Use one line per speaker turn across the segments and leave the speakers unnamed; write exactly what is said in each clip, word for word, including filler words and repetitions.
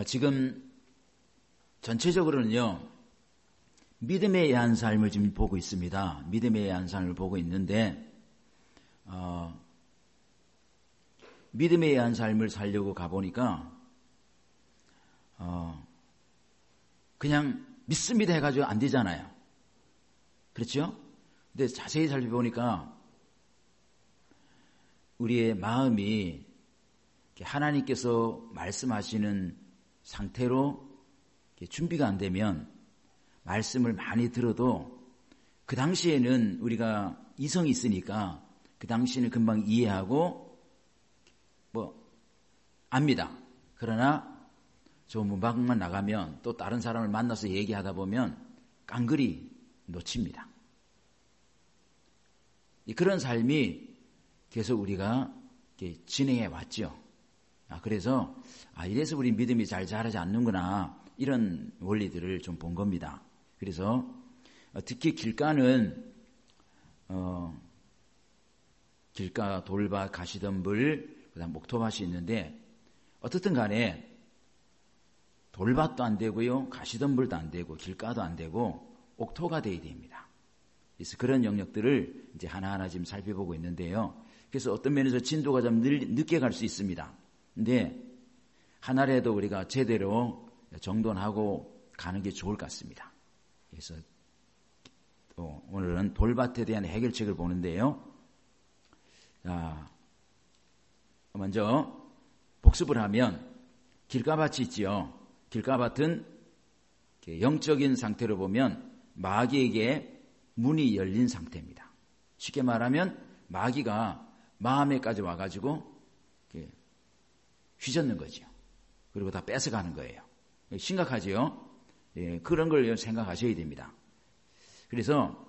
지금 전체적으로는요, 믿음에 의한 삶을 지금 보고 있습니다. 믿음에 의한 삶을 보고 있는데, 어, 믿음에 의한 삶을 살려고 가보니까, 어, 그냥 믿습니다 해가지고 안 되잖아요. 그렇죠? 근데 자세히 살펴보니까, 우리의 마음이 하나님께서 말씀하시는 상태로 준비가 안 되면 말씀을 많이 들어도 그 당시에는 우리가 이성이 있으니까 그 당시에는 금방 이해하고 뭐 압니다. 그러나 저 문밖만 나가면 또 다른 사람을 만나서 얘기하다 보면 깡그리 놓칩니다. 그런 삶이 계속 우리가 진행해 왔죠. 아, 그래서 아, 이래서 우리 믿음이 잘 자라지 않는구나, 이런 원리들을 좀 본 겁니다. 그래서 특히 길가는 어, 길가, 돌밭, 가시덤불, 그다음 목토밭이 있는데 어떻든 간에 돌밭도 안 되고요, 가시덤불도 안 되고, 길가도 안 되고 옥토가 되어야 됩니다. 그래서 그런 영역들을 이제 하나하나 지금 살펴보고 있는데요. 그래서 어떤 면에서 진도가 좀 늦게 갈 수 있습니다. 근데 하나라도 우리가 제대로 정돈하고 가는 게 좋을 것 같습니다. 그래서 또 오늘은 돌밭에 대한 해결책을 보는데요. 자, 먼저 복습을 하면 길가밭이 있지요. 길가밭은 영적인 상태로 보면 마귀에게 문이 열린 상태입니다. 쉽게 말하면 마귀가 마음에까지 와가지고 휘젓는 거죠. 그리고 다 뺏어가는 거예요. 심각하지요? 예, 그런 걸 생각하셔야 됩니다. 그래서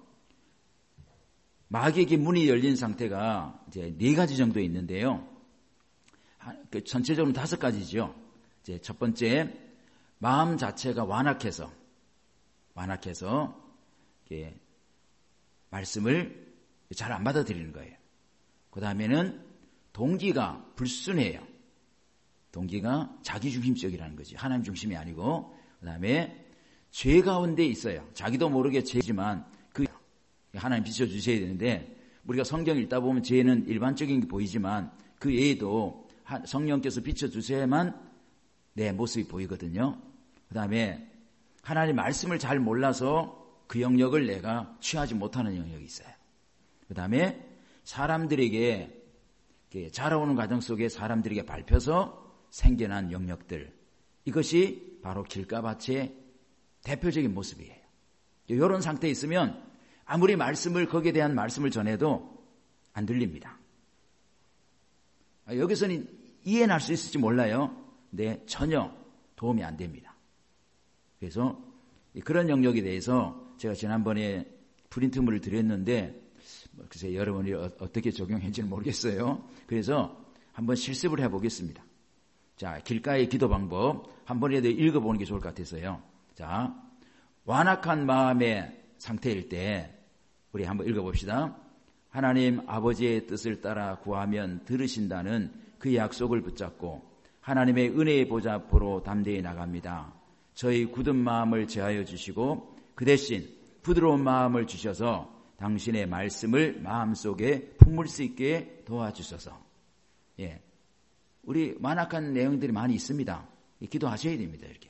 마귀에게 문이 열린 상태가 이제 네 가지 정도 있는데요. 전체적으로 다섯 가지죠. 이제 첫 번째, 마음 자체가 완악해서 완악해서 이렇게 말씀을 잘 안 받아들이는 거예요. 그 다음에는 동기가 불순해요. 동기가 자기중심적이라는 거지. 하나님 중심이 아니고. 그 다음에 죄 가운데 있어요. 자기도 모르게 죄지만 그 하나님 비춰주셔야 되는데, 우리가 성경 읽다 보면 죄는 일반적인 게 보이지만 그 외에도 성령께서 비춰주셔야만 내 모습이 보이거든요. 그 다음에 하나님 말씀을 잘 몰라서 그 영역을 내가 취하지 못하는 영역이 있어요. 그 다음에 사람들에게 자라오는 과정 속에 사람들에게 밟혀서 생겨난 영역들, 이것이 바로 길가밭의 대표적인 모습이에요. 이런 상태에 있으면 아무리 말씀을, 거기에 대한 말씀을 전해도 안 들립니다. 여기서는 이해는 할 수 있을지 몰라요. 근데 전혀 도움이 안 됩니다. 그래서 그런 영역에 대해서 제가 지난번에 프린트물을 드렸는데 글쎄 여러분이 어떻게 적용했는지는 모르겠어요. 그래서 한번 실습을 해보겠습니다. 자, 길가의 기도 방법 한 번이라도 읽어보는 게 좋을 것 같아서요. 자, 완악한 마음의 상태일 때 우리 한번 읽어봅시다. 하나님 아버지의 뜻을 따라 구하면 들으신다는 그 약속을 붙잡고 하나님의 은혜의 보좌 앞으로 담대히 나갑니다. 저희 굳은 마음을 제하여 주시고 그 대신 부드러운 마음을 주셔서 당신의 말씀을 마음속에 품을 수 있게 도와주셔서. 예, 우리 완악한 내용들이 많이 있습니다. 기도하셔야 됩니다. 이렇게.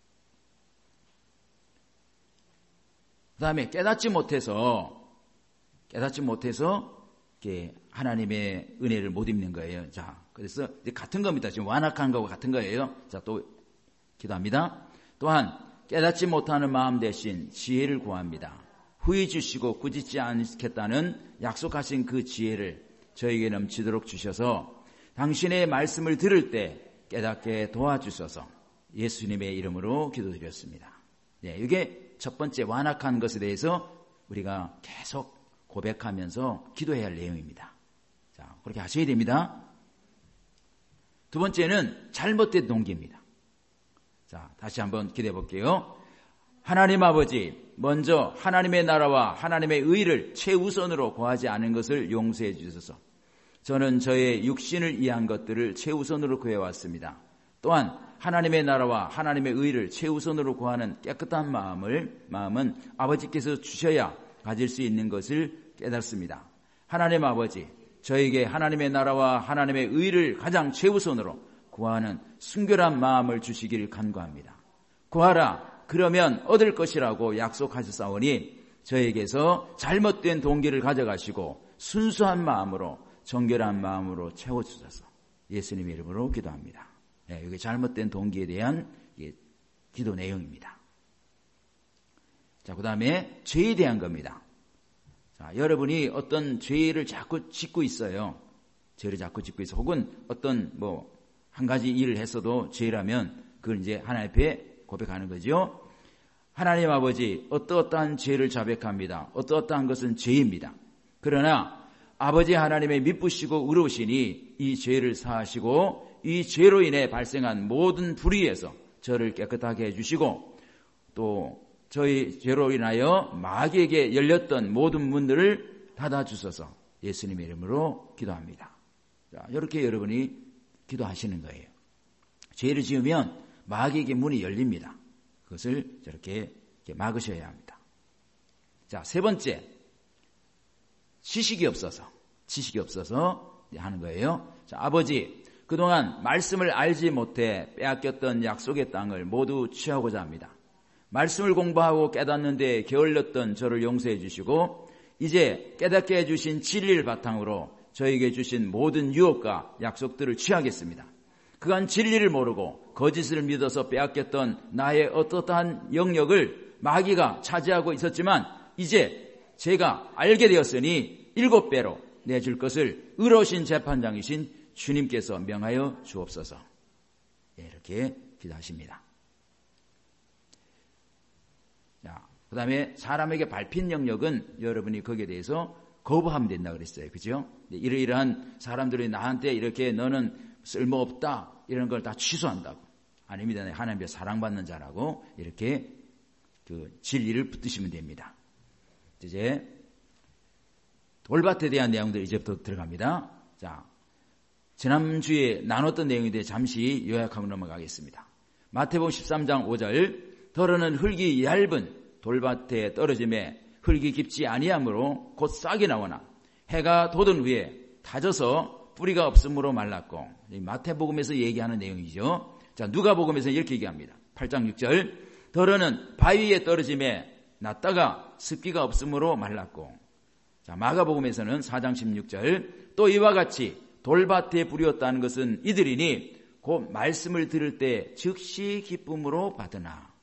그 다음에 깨닫지 못해서 깨닫지 못해서 이렇게 하나님의 은혜를 못 입는 거예요. 자, 그래서 같은 겁니다. 지금 완악한 거와 같은 거예요. 자, 또 기도합니다. 또한 깨닫지 못하는 마음 대신 지혜를 구합니다. 후히 주시고 꾸짖지 않겠다는 약속하신 그 지혜를 저에게 넘치도록 주셔서 당신의 말씀을 들을 때 깨닫게 도와주셔서 예수님의 이름으로 기도드렸습니다. 네, 이게 첫 번째 완악한 것에 대해서 우리가 계속 고백하면서 기도해야 할 내용입니다. 자, 그렇게 하셔야 됩니다. 두 번째는 잘못된 동기입니다. 자, 다시 한번 기도해 볼게요. 하나님 아버지, 먼저 하나님의 나라와 하나님의 의를 최우선으로 구하지 않은 것을 용서해 주셔서 저는 저의 육신을 이해한 것들을 최우선으로 구해왔습니다. 또한 하나님의 나라와 하나님의 의를 최우선으로 구하는 깨끗한 마음을 마음은 아버지께서 주셔야 가질 수 있는 것을 깨닫습니다. 하나님 아버지, 저에게 하나님의 나라와 하나님의 의를 가장 최우선으로 구하는 순결한 마음을 주시기를 간구합니다. 구하라, 그러면 얻을 것이라고 약속하셨사오니 저에게서 잘못된 동기를 가져가시고 순수한 마음으로, 정결한 마음으로 채워주셔서 예수님의 이름으로 기도합니다. 네, 이게 잘못된 동기에 대한 기도 내용입니다. 자, 그 다음에 죄에 대한 겁니다. 자, 여러분이 어떤 죄를 자꾸 짓고 있어요. 죄를 자꾸 짓고 있어. 혹은 어떤 뭐 한 가지 일을 했어도 죄라면 그걸 이제 하나님 앞에 고백하는 거죠. 하나님 아버지, 어떠어떠한 죄를 자백합니다. 어떠어떠한 것은 죄입니다. 그러나 아버지 하나님의 미쁘시고 의로우시니 이 죄를 사하시고 이 죄로 인해 발생한 모든 불의에서 저를 깨끗하게 해주시고 또 저희 죄로 인하여 마귀에게 열렸던 모든 문들을 닫아주셔서 예수님의 이름으로 기도합니다. 자, 이렇게 여러분이 기도하시는 거예요. 죄를 지으면 마귀에게 문이 열립니다. 그것을 저렇게 막으셔야 합니다. 자, 세 번째, 지식이 없어서, 지식이 없어서 하는 거예요. 자, 아버지, 그동안 말씀을 알지 못해 빼앗겼던 약속의 땅을 모두 취하고자 합니다. 말씀을 공부하고 깨닫는데 게을렀던 저를 용서해 주시고 이제 깨닫게 해주신 진리를 바탕으로 저에게 주신 모든 유업과 약속들을 취하겠습니다. 그간 진리를 모르고 거짓을 믿어서 빼앗겼던 나의 어떠한 영역을 마귀가 차지하고 있었지만 이제 제가 알게 되었으니 일곱 배로 내줄 것을 의로우신 재판장이신 주님께서 명하여 주옵소서. 이렇게 기도하십니다. 자, 그 다음에 사람에게 밟힌 영역은 여러분이 거기에 대해서 거부하면 된다고 그랬어요. 그죠? 이러이러한 사람들이 나한테 이렇게 너는 쓸모없다 이런 걸 다 취소한다고. 아닙니다. 하나님의 사랑받는 자라고 이렇게 그 진리를 붙드시면 됩니다. 이제 돌밭에 대한 내용들 이제부터 들어갑니다. 자, 지난주에 나눴던 내용에 대해 잠시 요약하고 넘어가겠습니다. 마태복음 십삼 장 오 절 더러는 흙이 얇은 돌밭에 떨어짐에 흙이 깊지 아니하므로 곧 싹이 나오나 해가 돋은 후에 다져서 뿌리가 없으므로 말랐고 마태복음에서 얘기하는 내용이죠. 자, 누가복음에서 이렇게 얘기합니다. 팔 장 육 절 더러는 바위에 떨어짐에 났다가 습기가 없으므로 말랐고 자, 마가복음에서는 사 장 십육 절 또 이와 같이 돌밭에 뿌렸다는 것은 이들이니 곧 말씀을 들을 때 즉시 기쁨으로 받으나.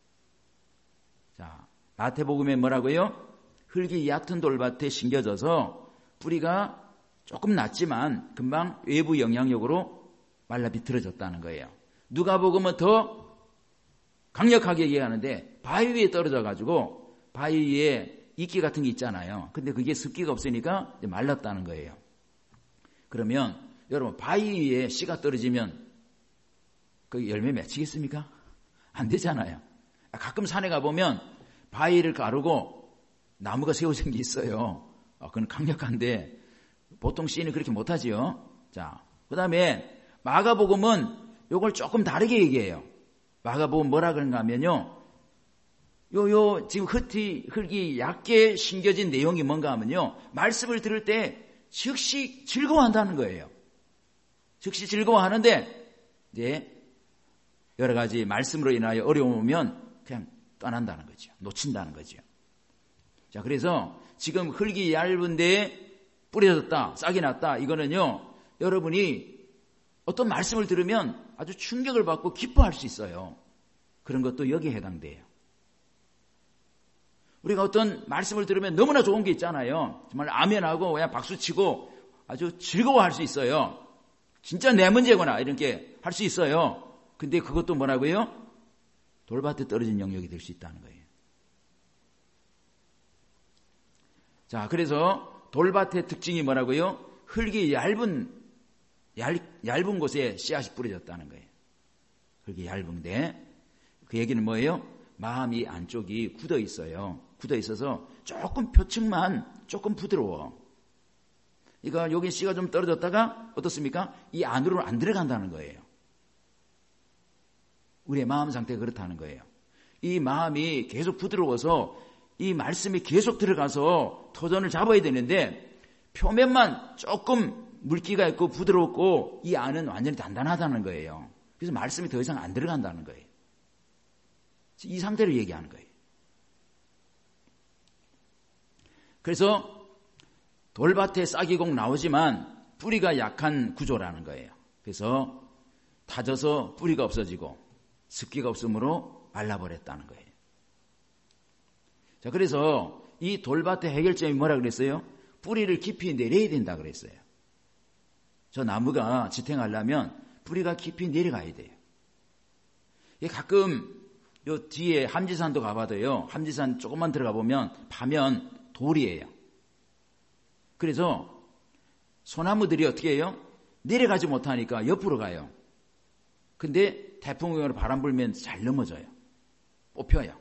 자, 마태복음에 뭐라고요? 흙이 얕은 돌밭에 심겨져서 뿌리가 조금 낮지만 금방 외부 영향력으로 말라 비틀어졌다는 거예요. 누가복음은 더 강력하게 얘기하는데 바위 위에 떨어져 가지고 바위 위에 이끼 같은 게 있잖아요. 근데 그게 습기가 없으니까 말랐다는 거예요. 그러면 여러분 바위 위에 씨가 떨어지면 그 열매 맺히겠습니까? 안 되잖아요. 가끔 산에 가보면 바위를 가르고 나무가 세워진 게 있어요. 그건 강력한데 보통 씨는 그렇게 못하지요. 자, 그 다음에 마가복음은 요걸 조금 다르게 얘기해요. 마가복음 뭐라 그런가 하면요. 요, 요, 지금 흙이, 흙이 얇게 심겨진 내용이 뭔가 하면요. 말씀을 들을 때 즉시 즐거워한다는 거예요. 즉시 즐거워하는데, 이제, 여러 가지 말씀으로 인하여 어려움이 오면 그냥 떠난다는 거죠. 놓친다는 거죠. 자, 그래서 지금 흙이 얇은데 뿌려졌다, 싹이 났다, 이거는요, 여러분이 어떤 말씀을 들으면 아주 충격을 받고 기뻐할 수 있어요. 그런 것도 여기에 해당돼요. 우리가 어떤 말씀을 들으면 너무나 좋은 게 있잖아요. 정말 아멘하고 그냥 박수치고 아주 즐거워할 수 있어요. 진짜 내 문제구나 이렇게 할 수 있어요. 근데 그것도 뭐라고요? 돌밭에 떨어진 영역이 될 수 있다는 거예요. 자, 그래서 돌밭의 특징이 뭐라고요? 흙이 얇은 얇, 얇은 곳에 씨앗이 뿌려졌다는 거예요. 흙이 얇은데 그 얘기는 뭐예요? 마음이 안쪽이 굳어 있어요. 굳어 있어서 조금 표층만 조금 부드러워. 그러니까 여기 씨가 좀 떨어졌다가 어떻습니까? 이 안으로 안 들어간다는 거예요. 우리의 마음 상태가 그렇다는 거예요. 이 마음이 계속 부드러워서 이 말씀이 계속 들어가서 토전을 잡아야 되는데 표면만 조금 물기가 있고 부드럽고 이 안은 완전히 단단하다는 거예요. 그래서 말씀이 더 이상 안 들어간다는 거예요. 이 상태를 얘기하는 거예요. 그래서 돌밭에 싹이 꼭 나오지만 뿌리가 약한 구조라는 거예요. 그래서 다져서 뿌리가 없어지고 습기가 없으므로 말라버렸다는 거예요. 자, 그래서 이 돌밭의 해결점이 뭐라 그랬어요? 뿌리를 깊이 내려야 된다 그랬어요. 저 나무가 지탱하려면 뿌리가 깊이 내려가야 돼요. 가끔 요 뒤에 함지산도 가봐도요. 함지산 조금만 들어가 보면 파면 돌이에요. 그래서 소나무들이 어떻게 해요? 내려가지 못하니까 옆으로 가요. 근데 태풍으로 바람 불면 잘 넘어져요. 뽑혀요.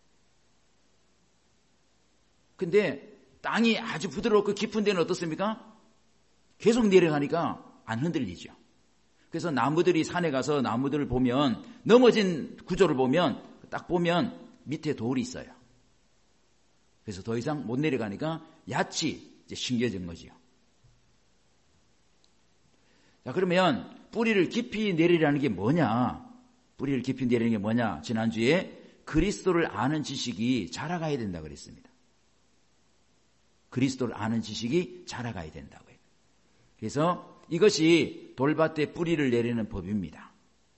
근데 땅이 아주 부드럽고 깊은 데는 어떻습니까? 계속 내려가니까 안 흔들리죠. 그래서 나무들이 산에 가서 나무들을 보면 넘어진 구조를 보면 딱 보면 밑에 돌이 있어요. 그래서 더 이상 못 내려가니까 얕이 이제 신겨진 거지요. 자, 그러면 뿌리를 깊이 내리라는 게 뭐냐? 뿌리를 깊이 내리는 게 뭐냐? 지난주에 그리스도를 아는 지식이 자라가야 된다고 그랬습니다. 그리스도를 아는 지식이 자라가야 된다고요. 그래서 이것이 돌밭에 뿌리를 내리는 법입니다.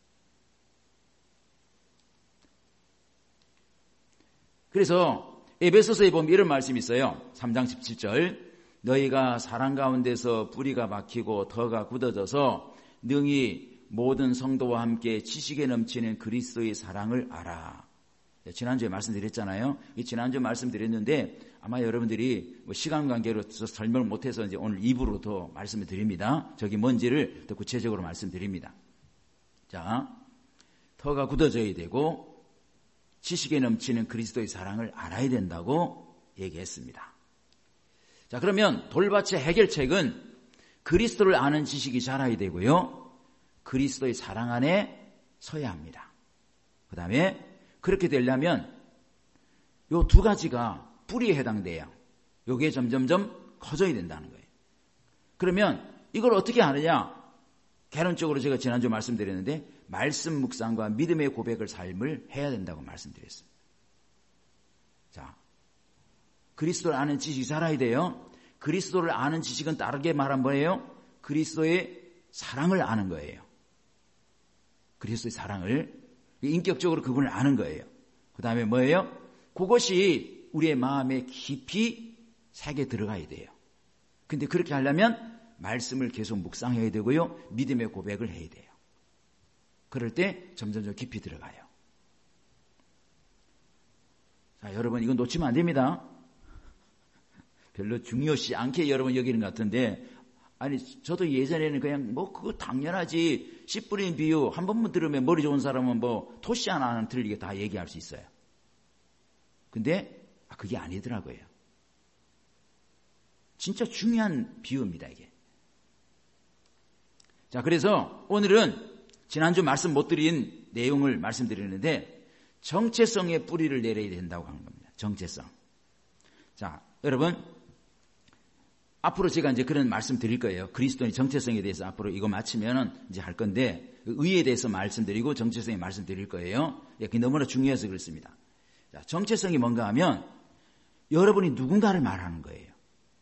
그래서 에베소서에 보면 이런 말씀이 있어요. 삼 장 십칠 절 너희가 사랑 가운데서 뿌리가 박히고 터가 굳어져서 능히 모든 성도와 함께 지식에 넘치는 그리스도의 사랑을 알아. 지난주에 말씀드렸잖아요. 지난주에 말씀드렸는데 아마 여러분들이 뭐 시간 관계로 설명을 못해서 이제 오늘 이 부로 더 말씀을 드립니다. 저기 뭔지를 더 구체적으로 말씀드립니다. 자, 터가 굳어져야 되고 지식에 넘치는 그리스도의 사랑을 알아야 된다고 얘기했습니다. 자, 그러면 돌밭의 해결책은 그리스도를 아는 지식이 자라야 되고요. 그리스도의 사랑 안에 서야 합니다. 그 다음에 그렇게 되려면 요 두 가지가 뿌리에 해당돼요. 요게 점점점 커져야 된다는 거예요. 그러면 이걸 어떻게 하느냐? 개론적으로 제가 지난주 말씀드렸는데 말씀 묵상과 믿음의 고백을 삶을 해야 된다고 말씀드렸습니다. 자, 그리스도를 아는 지식이 자라야 돼요. 그리스도를 아는 지식은 다르게 말하면 뭐예요? 그리스도의 사랑을 아는 거예요. 그리스도의 사랑을 인격적으로 그분을 아는 거예요. 그 다음에 뭐예요? 그것이 우리의 마음에 깊이 새겨 들어가야 돼요. 근데 그렇게 하려면 말씀을 계속 묵상해야 되고요. 믿음의 고백을 해야 돼요. 그럴 때 점점점 깊이 들어가요. 자, 여러분 이건 놓치면 안 됩니다. 별로 중요시 않게 여러분 여기는 것 같은데 아니 저도 예전에는 그냥 뭐 그거 당연하지 씨 뿌린 비유 한 번만 들으면 머리 좋은 사람은 뭐 토시 하나는 틀리게 다 얘기할 수 있어요. 근데 아, 그게 아니더라고요. 진짜 중요한 비유입니다 이게. 자, 그래서 오늘은 지난주 말씀 못 드린 내용을 말씀드리는데 정체성의 뿌리를 내려야 된다고 하는 겁니다. 정체성. 자, 여러분 앞으로 제가 이제 그런 말씀 드릴 거예요. 그리스도의 정체성에 대해서 앞으로 이거 마치면은 이제 할 건데 의에 대해서 말씀드리고 정체성에 말씀드릴 거예요. 그게 너무나 중요해서 그렇습니다. 자, 정체성이 뭔가 하면 여러분이 누군가를 말하는 거예요.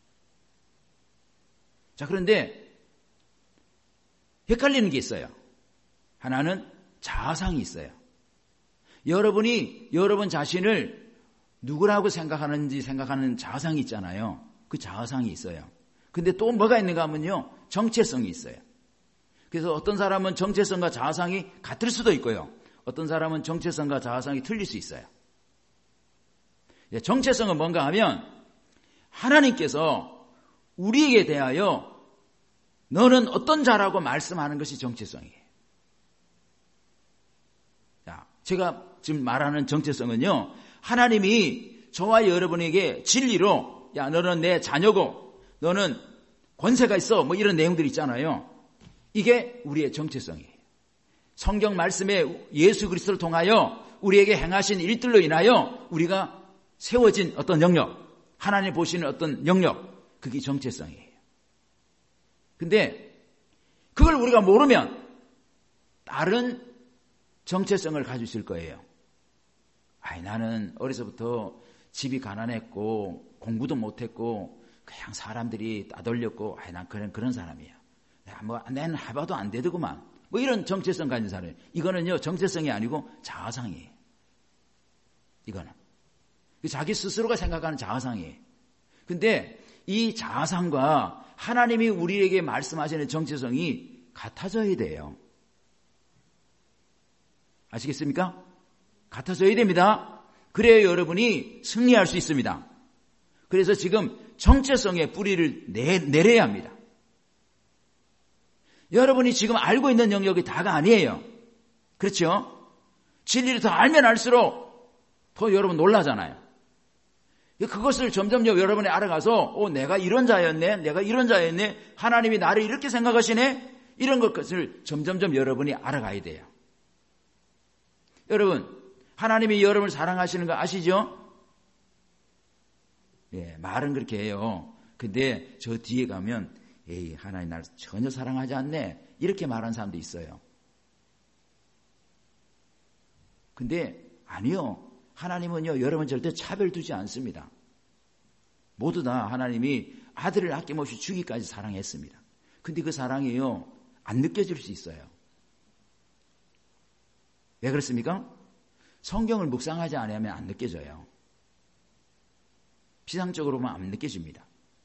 자, 그런데 헷갈리는 게 있어요. 하나는 자아상이 있어요. 여러분이 여러분 자신을 누구라고 생각하는지 생각하는 자아상이 있잖아요. 그 자아상이 있어요. 근데 또 뭐가 있는가 하면요. 정체성이 있어요. 그래서 어떤 사람은 정체성과 자아상이 같을 수도 있고요. 어떤 사람은 정체성과 자아상이 틀릴 수 있어요. 정체성은 뭔가 하면 하나님께서 우리에게 대하여 너는 어떤 자라고 말씀하는 것이 정체성이에요. 자, 제가 지금 말하는 정체성은요. 하나님이 저와 여러분에게 진리로 야 너는 내 자녀고 너는 권세가 있어 뭐 이런 내용들이 있잖아요. 이게 우리의 정체성이에요. 성경 말씀에 예수 그리스도를 통하여 우리에게 행하신 일들로 인하여 우리가 세워진 어떤 영역, 하나님 보시는 어떤 영역, 그게 정체성이에요. 근데 그걸 우리가 모르면 다른 정체성을 가지고 있을 거예요. 아이, 나는 어려서부터 집이 가난했고 공부도 못했고 그냥 사람들이 따돌렸고, 아이, 난 그런 그런 사람이야. 내가 뭐 내는 해봐도 안 되더구만. 뭐 이런 정체성 가진 사람이에요. 이거는요 정체성이 아니고 자아상이에요. 이거는 자기 스스로가 생각하는 자아상이에요. 근데 이 자아상과 하나님이 우리에게 말씀하시는 정체성이 같아져야 돼요. 아시겠습니까? 같아져야 됩니다. 그래야 여러분이 승리할 수 있습니다. 그래서 지금 정체성의 뿌리를 내, 내려야 합니다. 여러분이 지금 알고 있는 영역이 다가 아니에요. 그렇죠? 진리를 더 알면 알수록 더 여러분 놀라잖아요. 그것을 점점 여러분이 알아가서 어, 내가 이런 자였네, 내가 이런 자였네, 하나님이 나를 이렇게 생각하시네, 이런 것을 점점점 여러분이 알아가야 돼요. 여러분, 하나님이 여러분을 사랑하시는 거 아시죠? 예, 말은 그렇게 해요. 근데 저 뒤에 가면 에이, 하나님 나를 전혀 사랑하지 않네, 이렇게 말하는 사람도 있어요. 근데 아니요. 하나님은요, 여러분 절대 차별 두지 않습니다. 모두 다 하나님이 아들을 아낌없이 주기까지 사랑했습니다. 근데 그 사랑이요, 안 느껴질 수 있어요. 왜 그렇습니까? 성경을 묵상하지 않으면 안 느껴져요. 피상적으로만 안 느껴집니다.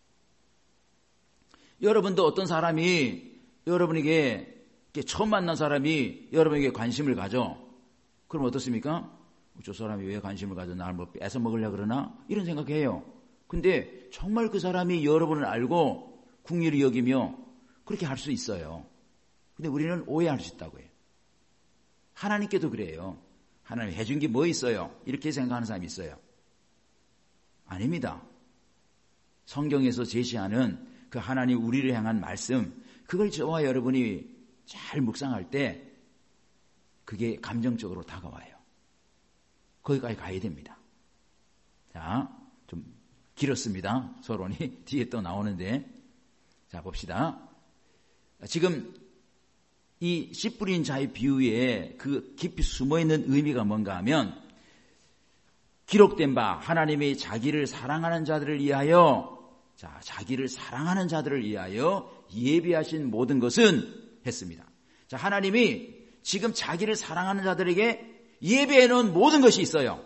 여러분도 어떤 사람이 여러분에게 처음 만난 사람이 여러분에게 관심을 가져. 그럼 어떻습니까? 저 사람이 왜 관심을 가져? 나를 뭐 뺏어 먹으려고 그러나? 이런 생각해요. 근데 정말 그 사람이 여러분을 알고 긍휼히 여기며 그렇게 할 수 있어요. 근데 우리는 오해할 수 있다고 해요. 하나님께도 그래요. 하나님 해준 게 뭐 있어요? 이렇게 생각하는 사람이 있어요. 아닙니다. 성경에서 제시하는 그 하나님 우리를 향한 말씀, 그걸 저와 여러분이 잘 묵상할 때 그게 감정적으로 다가와요. 거기까지 가야 됩니다. 자, 좀 길었습니다. 서론이 뒤에 또 나오는데. 자, 봅시다. 지금 이 씨 뿌린 자의 비유에 그 깊이 숨어있는 의미가 뭔가 하면, 기록된 바 하나님이 자기를 사랑하는 자들을 위하여, 자, 자기를 사랑하는 자들을 위하여 예비하신 모든 것은 했습니다. 자, 하나님이 지금 자기를 사랑하는 자들에게 예배해 놓은 모든 것이 있어요.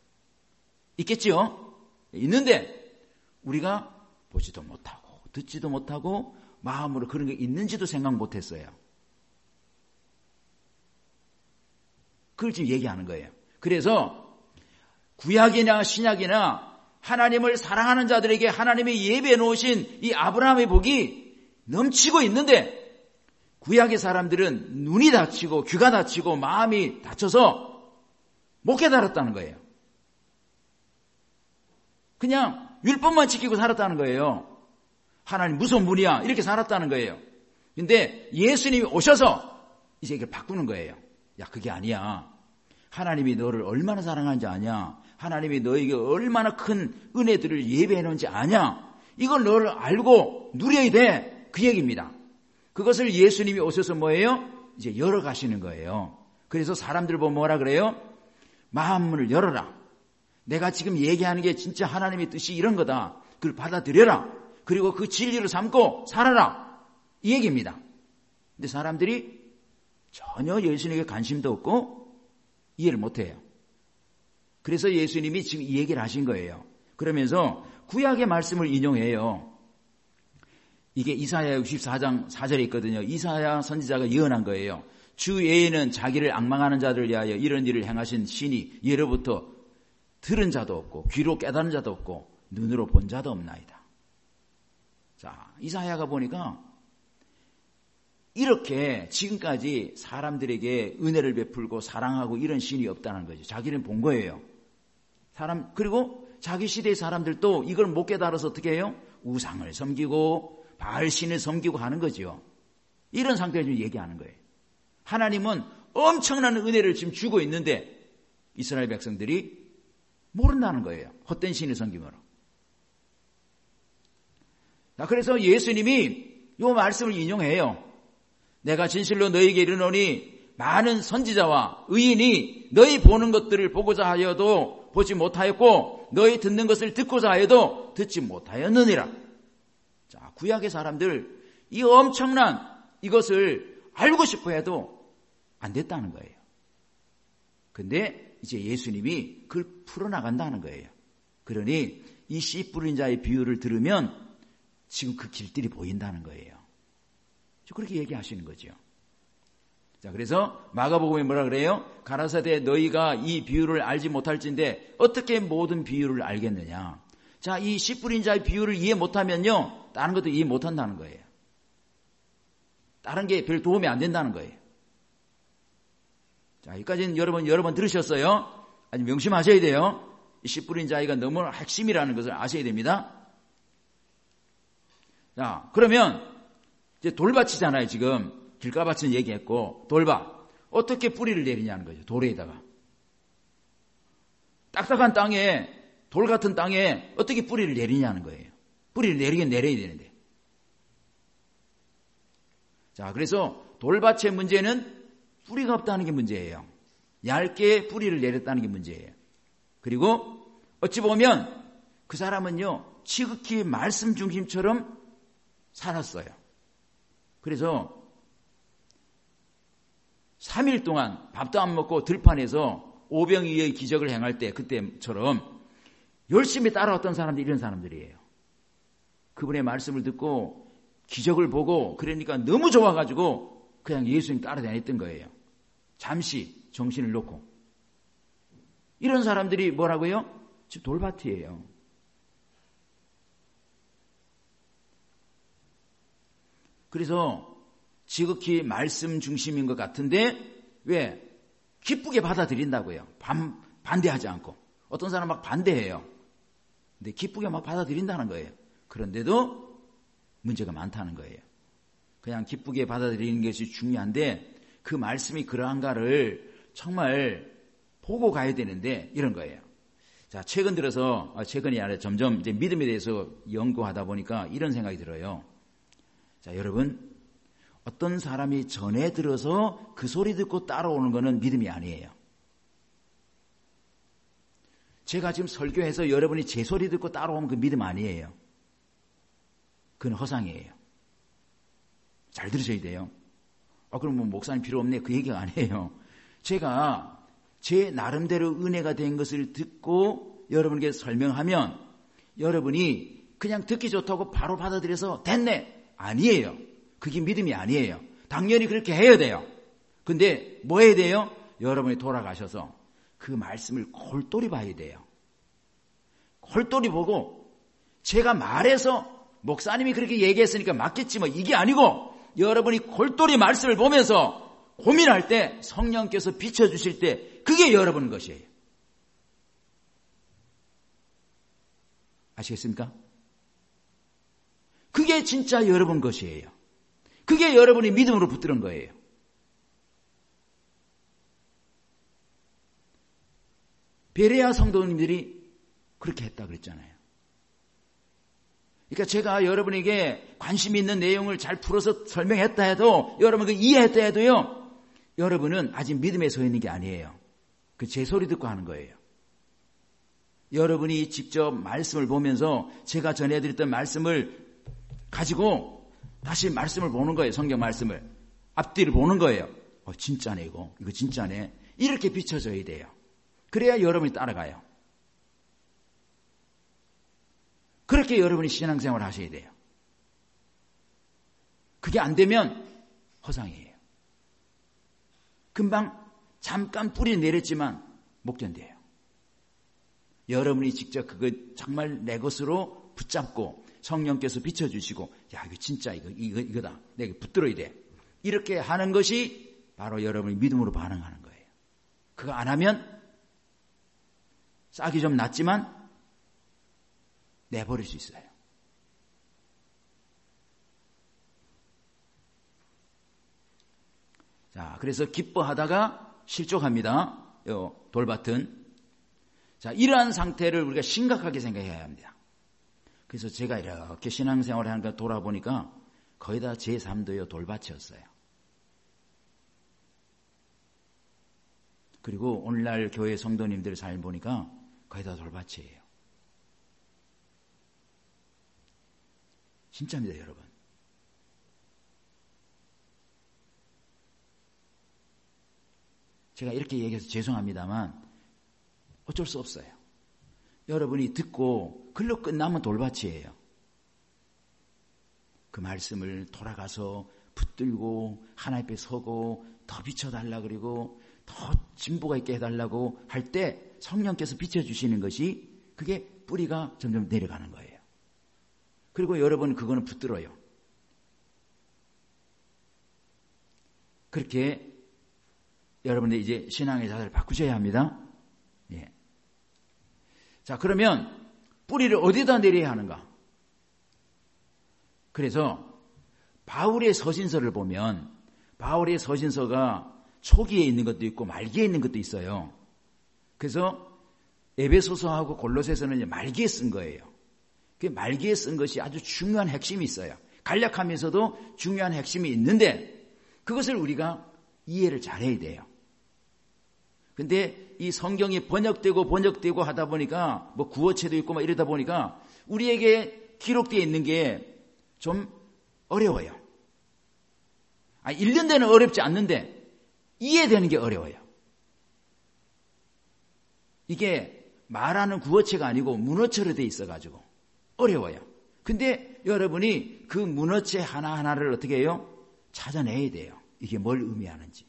있겠지요? 있는데 우리가 보지도 못하고 듣지도 못하고 마음으로 그런 게 있는지도 생각 못했어요. 그걸 지금 얘기하는 거예요. 그래서 구약이나 신약이나 하나님을 사랑하는 자들에게 하나님이 예배해 놓으신 이 아브라함의 복이 넘치고 있는데, 구약의 사람들은 눈이 다치고 귀가 다치고 마음이 다쳐서 못 깨달았다는 거예요. 그냥 율법만 지키고 살았다는 거예요. 하나님 무슨 분이야, 이렇게 살았다는 거예요. 근데 예수님이 오셔서 이제 이걸 바꾸는 거예요. 야, 그게 아니야. 하나님이 너를 얼마나 사랑하는지 아냐? 하나님이 너에게 얼마나 큰 은혜들을 예배해 놓은지 아냐? 이걸 너를 알고 누려야 돼. 그 얘기입니다. 그것을 예수님이 오셔서 뭐예요? 이제 열어가시는 거예요. 그래서 사람들 보면 뭐라 그래요? 마음문을 열어라. 내가 지금 얘기하는 게 진짜 하나님의 뜻이 이런 거다. 그걸 받아들여라. 그리고 그 진리를 삼고 살아라. 이 얘기입니다. 근데 사람들이 전혀 예수님에게 관심도 없고 이해를 못해요. 그래서 예수님이 지금 이 얘기를 하신 거예요. 그러면서 구약의 말씀을 인용해요. 이게 이사야 육십사 장 사 절에 있거든요. 이사야 선지자가 예언한 거예요. 주 외에는 자기를 앙망하는 자들을 위하여 이런 일을 행하신 신이 예로부터 들은 자도 없고 귀로 깨달은 자도 없고 눈으로 본 자도 없나이다. 자, 이사야가 보니까 이렇게 지금까지 사람들에게 은혜를 베풀고 사랑하고 이런 신이 없다는 거죠. 자기는 본 거예요. 사람, 그리고 자기 시대의 사람들도 이걸 못 깨달아서 어떻게 해요? 우상을 섬기고 바알신을 섬기고 하는 거죠. 이런 상태를 좀 얘기하는 거예요. 하나님은 엄청난 은혜를 지금 주고 있는데 이스라엘 백성들이 모른다는 거예요. 헛된 신을 섬김으로. 자, 그래서 예수님이 이 말씀을 인용해요. 내가 진실로 너희에게 이르노니 많은 선지자와 의인이 너희 보는 것들을 보고자 하여도 보지 못하였고 너희 듣는 것을 듣고자 하여도 듣지 못하였느니라. 자, 구약의 사람들 이 엄청난 이것을 알고 싶어 해도 안 됐다는 거예요. 근데 이제 예수님이 그걸 풀어나간다는 거예요. 그러니 이 씨 뿌린 자의 비유를 들으면 지금 그 길들이 보인다는 거예요. 그렇게 얘기하시는 거죠. 자, 그래서 마가복음에 뭐라 그래요? 가라사대 너희가 이 비유를 알지 못할진대 어떻게 모든 비유를 알겠느냐. 자, 이 씨 뿌린 자의 비유를 이해 못하면요 다른 것도 이해 못한다는 거예요. 다른 게 별 도움이 안 된다는 거예요. 자, 여기까지는 여러분 여러 번 들으셨어요? 아주 명심하셔야 돼요. 이 씨 뿌린 자가 너무 핵심이라는 것을 아셔야 됩니다. 자, 그러면 이제 돌밭이잖아요. 지금 길가밭은 얘기했고 돌밭 어떻게 뿌리를 내리냐는 거죠. 돌에다가 딱딱한 땅에 돌 같은 땅에 어떻게 뿌리를 내리냐는 거예요. 뿌리를 내리긴 내려야 되는데. 자, 그래서 돌밭의 문제는 뿌리가 없다는 게 문제예요. 얇게 뿌리를 내렸다는 게 문제예요. 그리고 어찌 보면 그 사람은요 지극히 말씀 중심처럼 살았어요. 그래서 삼 일 동안 밥도 안 먹고 들판에서 오병이어의 기적을 행할 때 그때처럼 열심히 따라왔던 사람들이 이런 사람들이에요. 그분의 말씀을 듣고 기적을 보고 그러니까 너무 좋아가지고 그냥 예수님 따라다녔던 거예요. 잠시 정신을 놓고. 이런 사람들이 뭐라고요? 지금 돌밭이에요. 그래서 지극히 말씀 중심인 것 같은데 왜? 기쁘게 받아들인다고요. 반, 반대하지 않고. 어떤 사람 막 반대해요. 근데 기쁘게 막 받아들인다는 거예요. 그런데도 문제가 많다는 거예요. 그냥 기쁘게 받아들이는 것이 중요한데 그 말씀이 그러한가를 정말 보고 가야 되는데 이런 거예요. 자, 최근 들어서 최근이 아니라 점점 이제 믿음에 대해서 연구하다 보니까 이런 생각이 들어요. 자, 여러분 어떤 사람이 전에 들어서 그 소리 듣고 따라오는 거는 믿음이 아니에요. 제가 지금 설교해서 여러분이 제 소리 듣고 따라오면 그 믿음 아니에요. 그건 허상이에요. 잘 들으셔야 돼요. 아, 그럼 뭐 목사님 필요 없네. 그 얘기가 아니에요. 제가 제 나름대로 은혜가 된 것을 듣고 여러분에게 설명하면 여러분이 그냥 듣기 좋다고 바로 받아들여서 됐네. 아니에요. 그게 믿음이 아니에요. 당연히 그렇게 해야 돼요. 근데 뭐 해야 돼요? 여러분이 돌아가셔서 그 말씀을 골똘히 봐야 돼요. 골똘히 보고 제가 말해서 목사님이 그렇게 얘기했으니까 맞겠지 뭐 이게 아니고 여러분이 골똘히 말씀을 보면서 고민할 때 성령께서 비춰주실 때 그게 여러분 것이에요. 아시겠습니까? 그게 진짜 여러분 것이에요. 그게 여러분이 믿음으로 붙드는 거예요. 베레아 성도님들이 그렇게 했다 그랬잖아요. 그러니까 제가 여러분에게 관심 있는 내용을 잘 풀어서 설명했다 해도 여러분 그 이해했다 해도요. 여러분은 아직 믿음에 서 있는 게 아니에요. 그 제 소리 듣고 하는 거예요. 여러분이 직접 말씀을 보면서 제가 전해드렸던 말씀을 가지고 다시 말씀을 보는 거예요. 성경 말씀을. 앞뒤를 보는 거예요. 어, 진짜네 이거. 이거 진짜네. 이렇게 비춰져야 돼요. 그래야 여러분이 따라가요. 그렇게 여러분이 신앙생활을 하셔야 돼요. 그게 안 되면 허상이에요. 금방 잠깐 뿌리 내렸지만 못 견뎌요. 여러분이 직접 그거 정말 내 것으로 붙잡고 성령께서 비춰주시고 야 이거 진짜 이거 이거 이거다 내가 붙들어야 돼. 이렇게 하는 것이 바로 여러분이 믿음으로 반응하는 거예요. 그거 안 하면 싹이 좀 났지만 내버릴 수 있어요. 자, 그래서 기뻐하다가 실족합니다. 요 돌밭은. 자, 이러한 상태를 우리가 심각하게 생각해야 합니다. 그래서 제가 이렇게 신앙생활을 하는 거 돌아보니까 거의 다 제 삶도요 돌밭이었어요. 그리고 오늘날 교회 성도님들 삶 보니까 거의 다 돌밭이에요. 진짜입니다, 여러분. 제가 이렇게 얘기해서 죄송합니다만 어쩔 수 없어요. 여러분이 듣고 글로 끝나면 돌밭이에요. 그 말씀을 돌아가서 붙들고 하나님 앞에 서고 더 비춰달라 그리고 더 진보가 있게 해달라고 할 때 성령께서 비춰주시는 것이 그게 뿌리가 점점 내려가는 거예요. 그리고 여러분 그거는 붙들어요. 그렇게 여러분들 이제 신앙의 자세를 바꾸셔야 합니다. 예. 자, 그러면 뿌리를 어디다 내려야 하는가? 그래서 바울의 서신서를 보면 바울의 서신서가 초기에 있는 것도 있고 말기에 있는 것도 있어요. 그래서 에베소서하고 골로새서는 이제 말기에 쓴 거예요. 그 말기에 쓴 것이 아주 중요한 핵심이 있어요. 간략하면서도 중요한 핵심이 있는데 그것을 우리가 이해를 잘해야 돼요. 근데 이 성경이 번역되고 번역되고 하다 보니까 뭐 구어체도 있고 막 이러다 보니까 우리에게 기록되어 있는 게 좀 어려워요. 아, 읽는 데는 어렵지 않는데 이해되는 게 어려워요. 이게 말하는 구어체가 아니고 문어체로 돼 있어가지고 어려워요. 근데 여러분이 그 문어체 하나하나를 어떻게 해요? 찾아내야 돼요. 이게 뭘 의미하는지.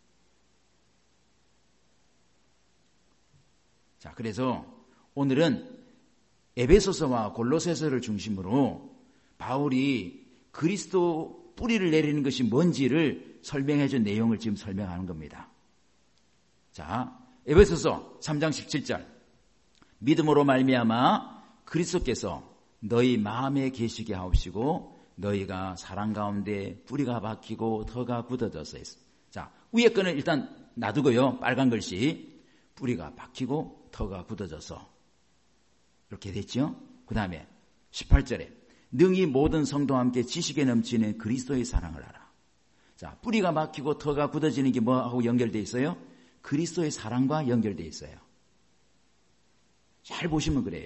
자, 그래서 오늘은 에베소서와 골로새서를 중심으로 바울이 그리스도 뿌리를 내리는 것이 뭔지를 설명해 준 내용을 지금 설명하는 겁니다. 자, 에베소서 삼 장 십칠 절. 믿음으로 말미암아 그리스도께서 너희 마음에 계시게 하옵시고 너희가 사랑 가운데 뿌리가 박히고 터가 굳어져서 있어. 자, 위에 거는 일단 놔두고요. 빨간 글씨. 뿌리가 박히고 터가 굳어져서 이렇게 됐죠. 그 다음에 십팔 절에 능히 모든 성도와 함께 지식에 넘치는 그리스도의 사랑을 알아. 자, 뿌리가 박히고 터가 굳어지는 게 뭐하고 연결되어 있어요? 그리스도의 사랑과 연결되어 있어요. 잘 보시면 그래요.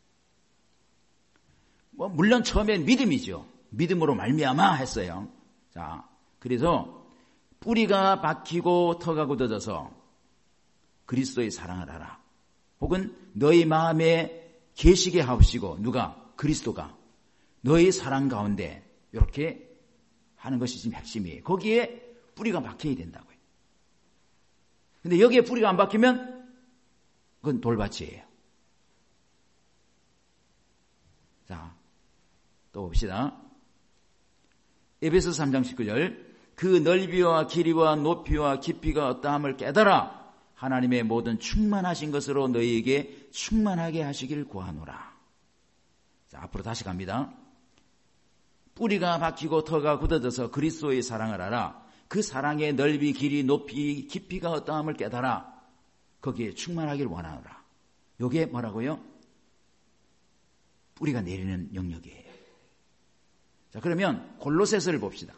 뭐 물론 처음엔 믿음이죠. 믿음으로 말미암아 했어요. 자, 그래서 뿌리가 박히고 터가 굳어져서 그리스도의 사랑을 알아. 혹은 너희 마음에 계시게 하옵시고 누가? 그리스도가 너희 사랑 가운데 이렇게 하는 것이 지금 핵심이에요. 거기에 뿌리가 박혀야 된다고요. 근데 여기에 뿌리가 안 박히면 그건 돌밭이에요. 자, 또 봅시다. 에베소서 삼 장 십구 절. 그 넓이와 길이와 높이와 깊이가 어떠함을 깨달아 하나님의 모든 충만하신 것으로 너희에게 충만하게 하시길 구하노라. 자, 앞으로 다시 갑니다. 뿌리가 박히고 터가 굳어져서 그리스도의 사랑을 알아. 그 사랑의 넓이, 길이, 높이, 깊이가 어떠함을 깨달아. 거기에 충만하길 원하노라. 이게 뭐라고요? 뿌리가 내리는 영역이에요. 자, 그러면 골로새서를 봅시다.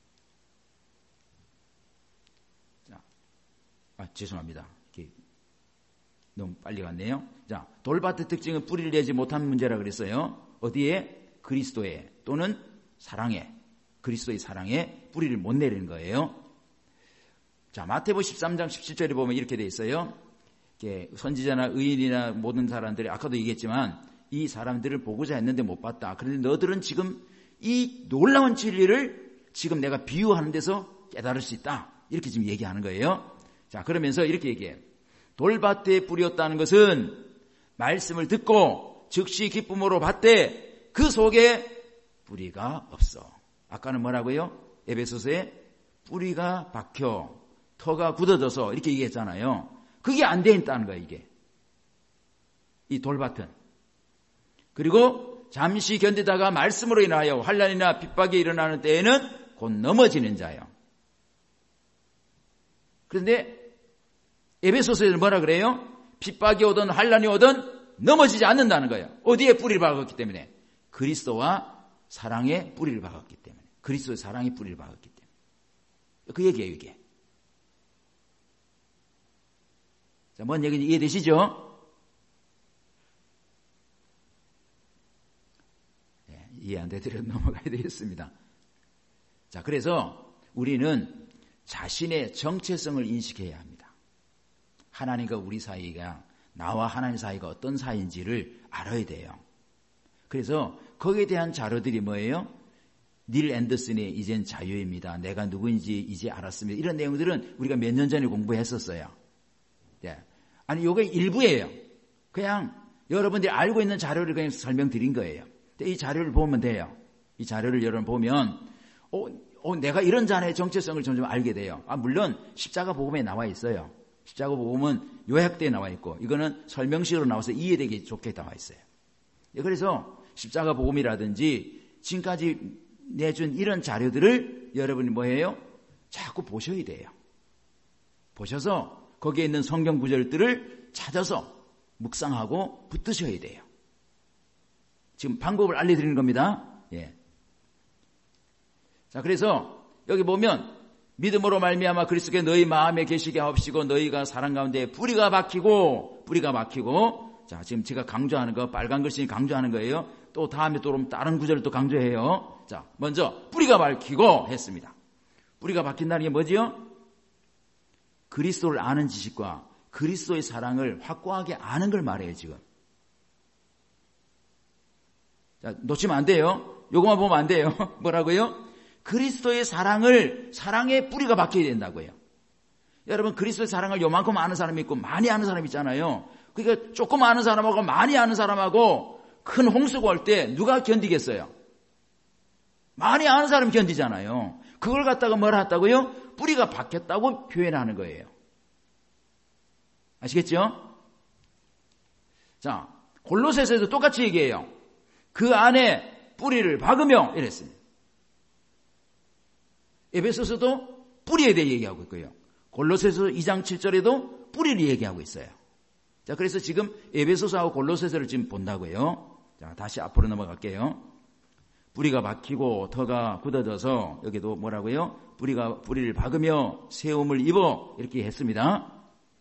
자, 아, 죄송합니다. 이렇게 너무 빨리 갔네요. 자, 돌밭의 특징은 뿌리를 내지 못한 문제라 그랬어요. 어디에? 그리스도에 또는 사랑에, 그리스도의 사랑에 뿌리를 못 내리는 거예요. 자, 마태복음 십삼 장 십칠 절에 보면 이렇게 돼 있어요. 이렇게 선지자나 의인이나 모든 사람들이 아까도 얘기했지만 이 사람들을 보고자 했는데 못 봤다. 그런데 너들은 지금 이 놀라운 진리를 지금 내가 비유하는 데서 깨달을 수 있다. 이렇게 지금 얘기하는 거예요. 자, 그러면서 이렇게 얘기해요. 돌밭에 뿌리였다는 것은 말씀을 듣고 즉시 기쁨으로 받되 그 속에 뿌리가 없어. 아까는 뭐라고요? 에베소서에 뿌리가 박혀 터가 굳어져서 이렇게 얘기했잖아요. 그게 안 돼 있다는 거예요. 이게 이 돌밭은. 그리고 잠시 견디다가 말씀으로 인하여 환난이나 핍박이 일어나는 때에는 곧 넘어지는 자요. 그런데 에베소서에서 뭐라 그래요? 핍박이 오든 환란이 오든 넘어지지 않는다는 거예요. 어디에 뿌리를 박았기 때문에? 그리스도와 사랑에 뿌리를 박았기 때문에. 그리스도의 사랑에 뿌리를 박았기 때문에. 그 얘기예요, 이게. 자, 뭔 얘기인지 이해되시죠? 네, 이해 안 되더라도 넘어가야 되겠습니다. 자, 그래서 우리는 자신의 정체성을 인식해야 합니다. 하나님과 우리 사이가, 나와 하나님 사이가 어떤 사이인지를 알아야 돼요. 그래서 거기에 대한 자료들이 뭐예요? 닐 앤더슨의 이젠 자유입니다. 내가 누구인지 이제 알았습니다. 이런 내용들은 우리가 몇 년 전에 공부했었어요. 네. 아니, 요게 일부예요. 그냥 여러분들이 알고 있는 자료를 그냥 설명드린 거예요. 이 자료를 보면 돼요. 이 자료를 여러분 보면 어, 어, 내가 이런 자의 정체성을 점점 알게 돼요. 아, 물론 십자가 복음에 나와 있어요. 십자가 복음은 요약되어 나와 있고 이거는 설명식으로 나와서 이해되기 좋게 나와 있어요. 그래서 십자가 복음이라든지 지금까지 내준 이런 자료들을 여러분이 뭐예요? 자꾸 보셔야 돼요. 보셔서 거기에 있는 성경 구절들을 찾아서 묵상하고 붙드셔야 돼요. 지금 방법을 알려드리는 겁니다. 예. 자, 그래서 여기 보면 믿음으로 말미암아 그리스도께 너희 마음에 계시게 하옵시고 너희가 사랑 가운데 뿌리가 박히고 뿌리가 박히고 자, 지금 제가 강조하는 거 빨간 글씨 강조하는 거예요. 또 다음에 또 다른 구절을 또 강조해요. 자, 먼저 뿌리가 박히고 했습니다. 뿌리가 박힌다는 게 뭐지요? 그리스도를 아는 지식과 그리스도의 사랑을 확고하게 아는 걸 말해요, 지금. 자, 놓치면 안 돼요. 요것만 보면 안 돼요. 뭐라고요? 그리스도의 사랑을, 사랑의 뿌리가 박혀야 된다고요. 여러분, 그리스도의 사랑을 요만큼 아는 사람이 있고 많이 아는 사람이 있잖아요. 그러니까 조금 아는 사람하고 많이 아는 사람하고 큰 홍수가 올 때 누가 견디겠어요? 많이 아는 사람이 견디잖아요. 그걸 갖다가 뭐라 했다고요? 뿌리가 박혔다고 표현하는 거예요. 아시겠죠? 자, 골로새서에도 똑같이 얘기해요. 그 안에 뿌리를 박으며 이랬습니다. 에베소서도 뿌리에 대해 얘기하고 있고요. 골로새서 이 장 칠 절에도 뿌리를 얘기하고 있어요. 자, 그래서 지금 에베소서하고 골로새서를 지금 본다고요. 자, 다시 앞으로 넘어갈게요. 뿌리가 박히고 터가 굳어져서 여기도 뭐라고요? 뿌리가 뿌리를 박으며 세움을 입어 이렇게 했습니다.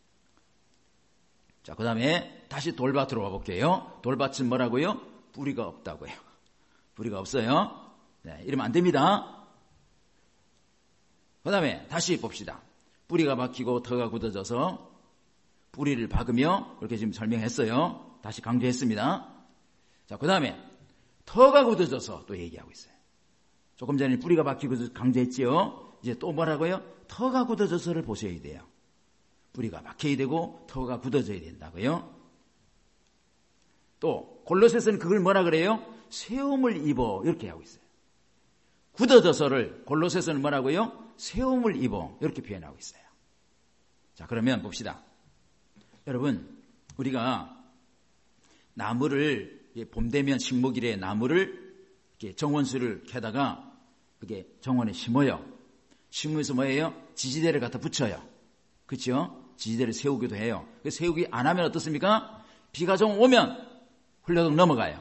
자, 그 다음에 다시 돌밭으로 와볼게요. 돌밭은 뭐라고요? 뿌리가 없다고요. 뿌리가 없어요. 네, 이러면 안 됩니다. 그 다음에 다시 봅시다. 뿌리가 박히고 터가 굳어져서 뿌리를 박으며 그렇게 지금 설명했어요. 다시 강조했습니다. 자, 그 다음에 터가 굳어져서 또 얘기하고 있어요. 조금 전에 뿌리가 박히고 강조했지요. 이제 또 뭐라고요? 터가 굳어져서를 보셔야 돼요. 뿌리가 박혀야 되고 터가 굳어져야 된다고요. 또 골로새서는 그걸 뭐라 그래요? 세움을 입어 이렇게 하고 있어요. 굳어져서를 골로새서는 뭐라고요? 세움을 입어 이렇게 표현하고 있어요. 자, 그러면 봅시다. 여러분, 우리가 나무를 봄 되면 식목일에 나무를 이렇게 정원수를 캐다가 그게 정원에 심어요. 심으면서 뭐예요? 지지대를 갖다 붙여요. 그렇죠? 지지대를 세우기도 해요. 세우기 안 하면 어떻습니까? 비가 좀 오면 흘러덩 넘어가요.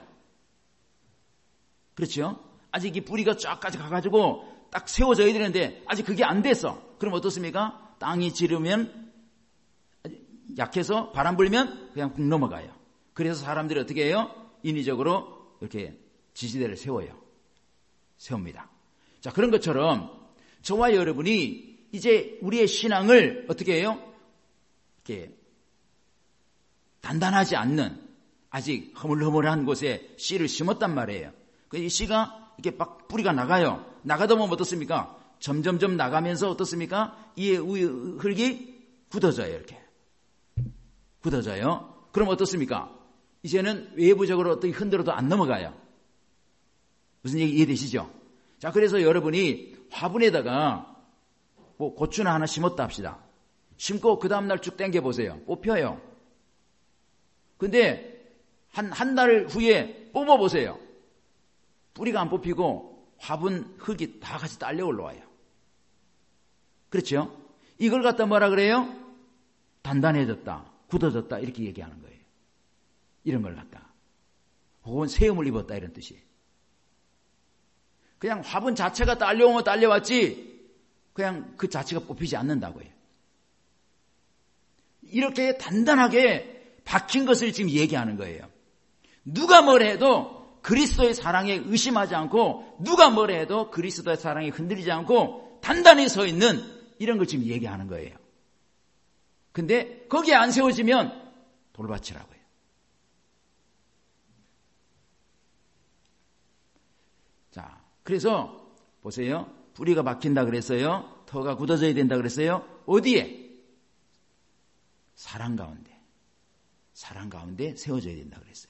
그렇죠? 아직 이 뿌리가 쫙까지 가가지고 딱 세워져야 되는데 아직 그게 안 됐어. 그럼 어떻습니까? 땅이 지르면 약해서 바람 불면 그냥 훅 넘어가요. 그래서 사람들이 어떻게 해요? 인위적으로 이렇게 지지대를 세워요. 세웁니다. 자, 그런 것처럼 저와 여러분이 이제 우리의 신앙을 어떻게 해요? 이렇게 단단하지 않는 아직 허물허물한 곳에 씨를 심었단 말이에요. 이 씨가 이렇게 막 뿌리가 나가요. 나가다 보면 어떻습니까? 점점점 나가면서 어떻습니까? 이 흙이 굳어져요. 이렇게 굳어져요. 그럼 어떻습니까? 이제는 외부적으로 어떻게 흔들어도 안 넘어가요. 무슨 얘기 이해되시죠? 자, 그래서 여러분이 화분에다가 뭐 고추나 하나 심었다 합시다. 심고 그 다음날 쭉 당겨보세요. 뽑혀요. 근데 한, 한 달 후에 뽑아보세요. 뿌리가 안 뽑히고 화분 흙이 다 같이 딸려 올라와요. 그렇죠? 이걸 갖다 뭐라 그래요? 단단해졌다, 굳어졌다 이렇게 얘기하는 거예요. 이런 걸 갖다. 혹은 세움을 입었다 이런 뜻이에요. 그냥 화분 자체가 딸려오면 딸려왔지 그냥 그 자체가 뽑히지 않는다고요. 이렇게 단단하게 박힌 것을 지금 얘기하는 거예요. 누가 뭐라 해도 그리스도의 사랑에 의심하지 않고 누가 뭐라 해도 그리스도의 사랑에 흔들리지 않고 단단히 서 있는 이런 걸 지금 얘기하는 거예요. 근데 거기에 안 세워지면 돌밭이라고요. 자, 그래서 보세요. 뿌리가 박힌다 그랬어요. 터가 굳어져야 된다 그랬어요. 어디에? 사랑 가운데. 사랑 가운데 세워져야 된다 그랬어요.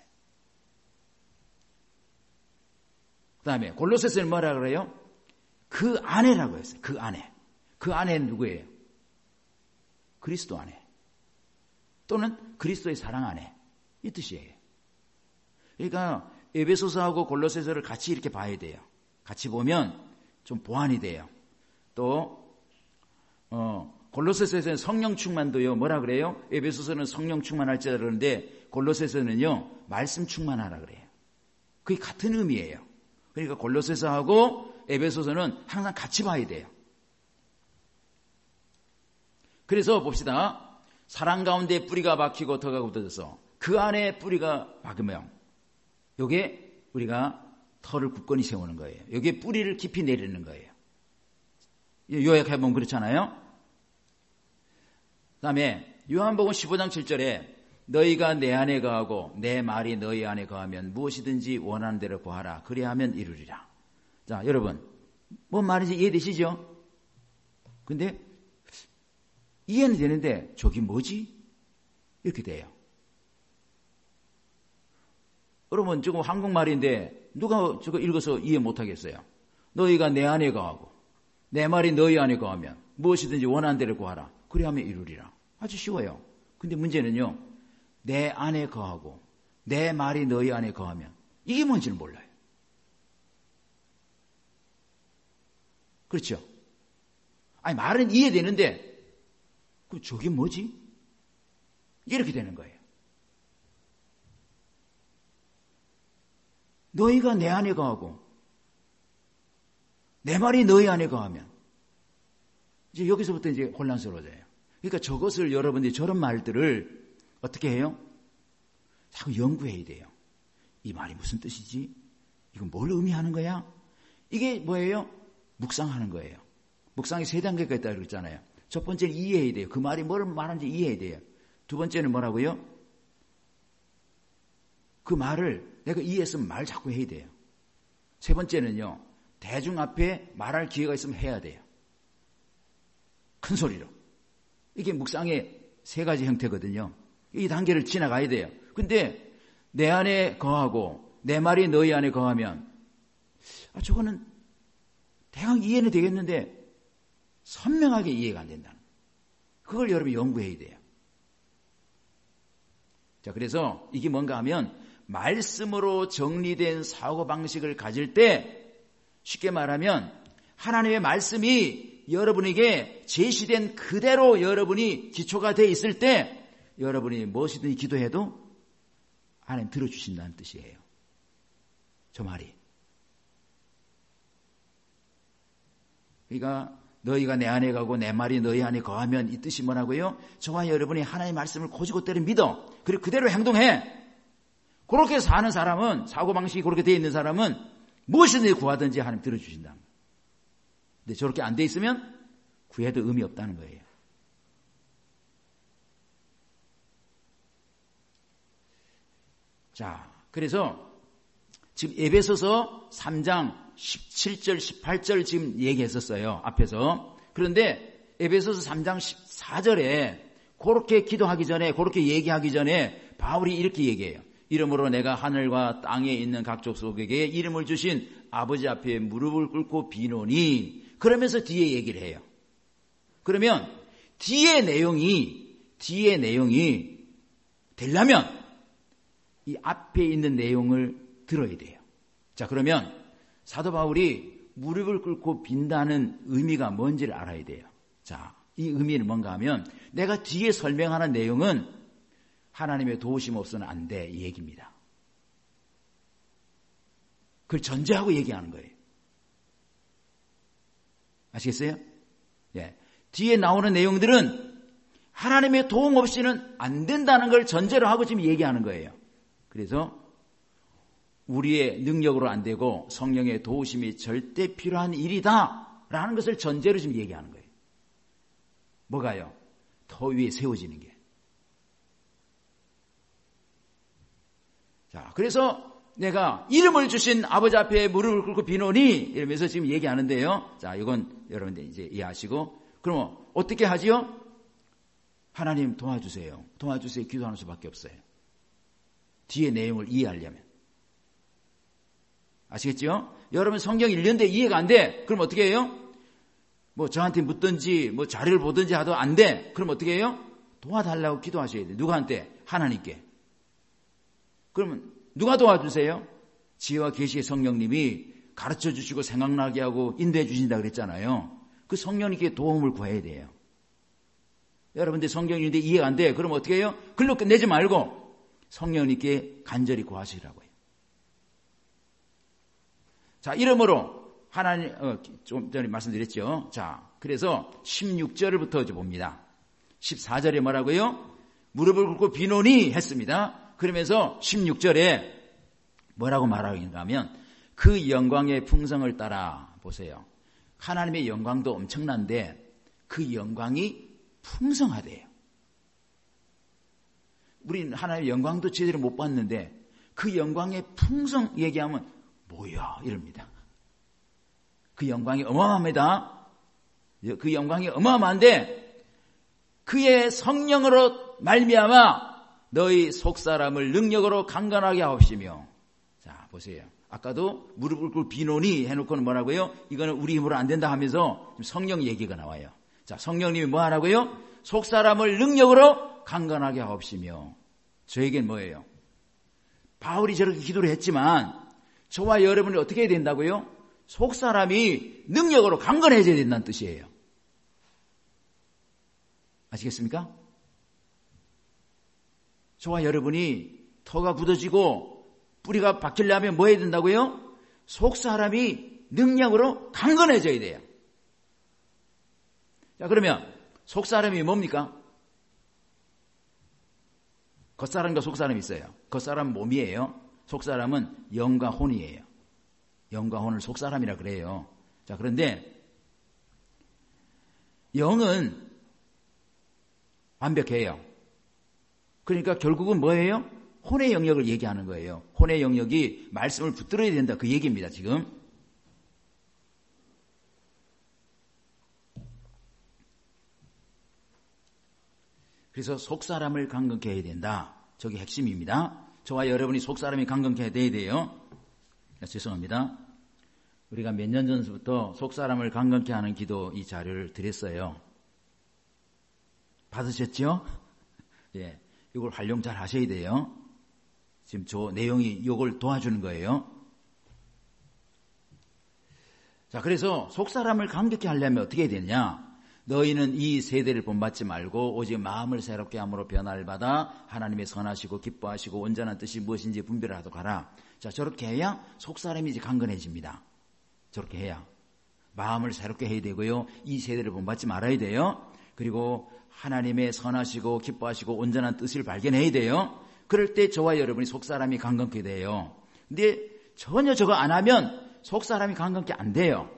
그 다음에 골로새서는 뭐라 그래요? 그 안에라고 했어요. 그 안에. 그 안에는 누구예요? 그리스도 안에. 또는 그리스도의 사랑 안에. 이 뜻이에요. 그러니까 에베소서하고 골로새서를 같이 이렇게 봐야 돼요. 같이 보면 좀 보완이 돼요. 또 어, 골로새서에서는 성령 충만도요. 뭐라 그래요? 에베소서는 성령 충만할지라 그러는데 골로새서는요. 말씀 충만하라 그래요. 그게 같은 의미예요. 그러니까 골로새서하고 에베소서는 항상 같이 봐야 돼요. 그래서 봅시다. 사랑 가운데 뿌리가 박히고 터가 굳어져서 그 안에 뿌리가 박으면 요게 우리가 터를 굳건히 세우는 거예요. 여기에 뿌리를 깊이 내리는 거예요. 요약해보면 그렇잖아요. 그 다음에 요한복음 십오 장 칠 절에 너희가 내 안에 거하고 내 말이 너희 안에 거하면 무엇이든지 원하는 대로 구하라. 그리하면 이루리라. 자, 여러분 뭔 말인지 이해되시죠? 근데 이해는 되는데 저기 뭐지? 이렇게 돼요. 여러분 지금 한국말인데 누가 저거 읽어서 이해 못하겠어요? 너희가 내 안에 거하고 내 말이 너희 안에 거하면 무엇이든지 원하는 대로 구하라. 그리하면 이루리라. 아주 쉬워요. 근데 문제는요. 내 안에 거하고 내 말이 너희 안에 거하면 이게 뭔지는 몰라요. 그렇죠? 아니 말은 이해되는데 그 저게 뭐지? 이렇게 되는 거예요. 너희가 내 안에 거하고 내 말이 너희 안에 거하면 이제 여기서부터 이제 혼란스러워져요. 그러니까 저것을 여러분들이 저런 말들을 어떻게 해요? 자꾸 연구해야 돼요. 이 말이 무슨 뜻이지? 이건 뭘 의미하는 거야? 이게 뭐예요? 묵상하는 거예요. 묵상이 세 단계가 있다고 그랬잖아요. 첫 번째는 이해해야 돼요. 그 말이 뭘 말하는지 이해해야 돼요. 두 번째는 뭐라고요? 그 말을 내가 이해했으면 말 자꾸 해야 돼요. 세 번째는요. 대중 앞에 말할 기회가 있으면 해야 돼요. 큰 소리로. 이게 묵상의 세 가지 형태거든요. 이 단계를 지나가야 돼요. 근데 내 안에 거하고 내 말이 너희 안에 거하면 아 저거는 대강 이해는 되겠는데 선명하게 이해가 안 된다는 거예요. 그걸 여러분이 연구해야 돼요. 자, 그래서 이게 뭔가 하면 말씀으로 정리된 사고방식을 가질 때 쉽게 말하면 하나님의 말씀이 여러분에게 제시된 그대로 여러분이 기초가 되어 있을 때 여러분이 무엇이든지 기도해도 하나님 들어주신다는 뜻이에요. 저 말이. 그러니까 너희가 내 안에 가고 내 말이 너희 안에 거하면 이 뜻이 뭐라고요? 저와 여러분이 하나님의 말씀을 고지고대로 믿어. 그리고 그대로 행동해. 그렇게 사는 사람은, 사고방식이 그렇게 되어 있는 사람은 무엇이든지 구하든지 하나님 들어주신다. 근데 저렇게 안 돼 있으면 구해도 의미 없다는 거예요. 자, 그래서 지금 에베소서 삼 장 십칠 절, 십팔 절 지금 얘기했었어요. 앞에서. 그런데 에베소서 삼 장 십사 절에 그렇게 기도하기 전에, 그렇게 얘기하기 전에 바울이 이렇게 얘기해요. 이러므로 내가 하늘과 땅에 있는 각 족속에게 이름을 주신 아버지 앞에 무릎을 꿇고 비노니, 그러면서 뒤에 얘기를 해요. 그러면 뒤에 내용이 뒤에 내용이 되려면 이 앞에 있는 내용을 들어야 돼요. 자, 그러면 사도 바울이 무릎을 꿇고 빈다는 의미가 뭔지를 알아야 돼요. 자, 이 의미는 뭔가 하면 내가 뒤에 설명하는 내용은 하나님의 도우심 없어서는 안 돼, 이 얘기입니다. 그걸 전제하고 얘기하는 거예요. 아시겠어요? 예. 뒤에 나오는 내용들은 하나님의 도움 없이는 안 된다는 걸 전제로 하고 지금 얘기하는 거예요. 그래서 우리의 능력으로 안 되고 성령의 도우심이 절대 필요한 일이다 라는 것을 전제로 지금 얘기하는 거예요. 뭐가요? 더 위에 세워지는 게. 자, 그래서 내가 이름을 주신 아버지 앞에 무릎을 꿇고 비노니 이러면서 지금 얘기하는데요. 자, 이건 여러분들 이제 이해하시고, 그럼 어떻게 하지요? 하나님 도와주세요. 도와주세요. 기도하는 수밖에 없어요. 뒤에 내용을 이해하려면. 아시겠죠? 여러분 성경 읽는데 이해가 안 돼. 그럼 어떻게 해요? 뭐 저한테 묻든지 뭐 자료를 보든지 하도 안 돼. 그럼 어떻게 해요? 도와달라고 기도하셔야 돼. 누구한테? 하나님께. 그러면 누가 도와주세요? 지혜와 계시의 성령님이 가르쳐 주시고 생각나게 하고 인도해 주신다 그랬잖아요. 그 성령님께 도움을 구해야 돼요. 여러분들 성경 읽는데 이해가 안 돼. 그럼 어떻게 해요? 글로 끝내지 말고 성령님께 간절히 구하시라고 해요. 자, 이러므로 하나님, 어, 좀 전에 말씀드렸죠. 자, 그래서 십육 절부터 이제 봅니다. 십사 절에 뭐라고요? 무릎을 꿇고 비노니 했습니다. 그러면서 십육 절에 뭐라고 말하는가 하면 그 영광의 풍성을 따라 보세요. 하나님의 영광도 엄청난데 그 영광이 풍성하대요. 우리는 하나님의 영광도 제대로 못 봤는데 그 영광의 풍성 얘기하면 뭐야 이럽니다. 그 영광이 어마어마합니다. 그 영광이 어마어마한데 그의 성령으로 말미암아 너희 속사람을 능력으로 강건하게 하옵시며. 자, 보세요. 아까도 무릎을 꿇고 비노니 해놓고는 뭐라고요? 이거는 우리 힘으로 안 된다 하면서 성령 얘기가 나와요. 자, 성령님이 뭐 하라고요? 속사람을 능력으로 강건하게 하옵시며. 저에겐 뭐예요? 바울이 저렇게 기도를 했지만 저와 여러분이 어떻게 해야 된다고요? 속사람이 능력으로 강건해져야 된다는 뜻이에요. 아시겠습니까? 저와 여러분이 터가 굳어지고 뿌리가 박히려면 뭐 해야 된다고요? 속사람이 능력으로 강건해져야 돼요. 자, 그러면 속사람이 뭡니까? 겉사람과 속사람이 있어요. 겉사람은 몸이에요. 속사람은 영과 혼이에요. 영과 혼을 속사람이라 그래요. 자, 그런데 영은 완벽해요. 그러니까 결국은 뭐예요? 혼의 영역을 얘기하는 거예요. 혼의 영역이 말씀을 붙들어야 된다. 그 얘기입니다, 지금. 그래서 속사람을 강건케 해야 된다. 저게 핵심입니다. 저와 여러분이 속사람이 강건케 돼야 돼요. 죄송합니다. 우리가 몇 년 전부터 속사람을 강건케 하는 기도 이 자료를 드렸어요. 받으셨죠? 예, 이걸 활용 잘 하셔야 돼요. 지금 저 내용이 이걸 도와주는 거예요. 자, 그래서 속사람을 강건케 하려면 어떻게 해야 되느냐? 너희는 이 세대를 본받지 말고 오직 마음을 새롭게 함으로 변화를 받아 하나님의 선하시고 기뻐하시고 온전한 뜻이 무엇인지 분별을 하도록 하라. 자, 저렇게 해야 속사람이 이제 강건해집니다. 저렇게 해야. 마음을 새롭게 해야 되고요. 이 세대를 본받지 말아야 돼요. 그리고 하나님의 선하시고 기뻐하시고 온전한 뜻을 발견해야 돼요. 그럴 때 저와 여러분이 속사람이 강건케 돼요. 근데 전혀 저거 안 하면 속사람이 강건케 안 돼요.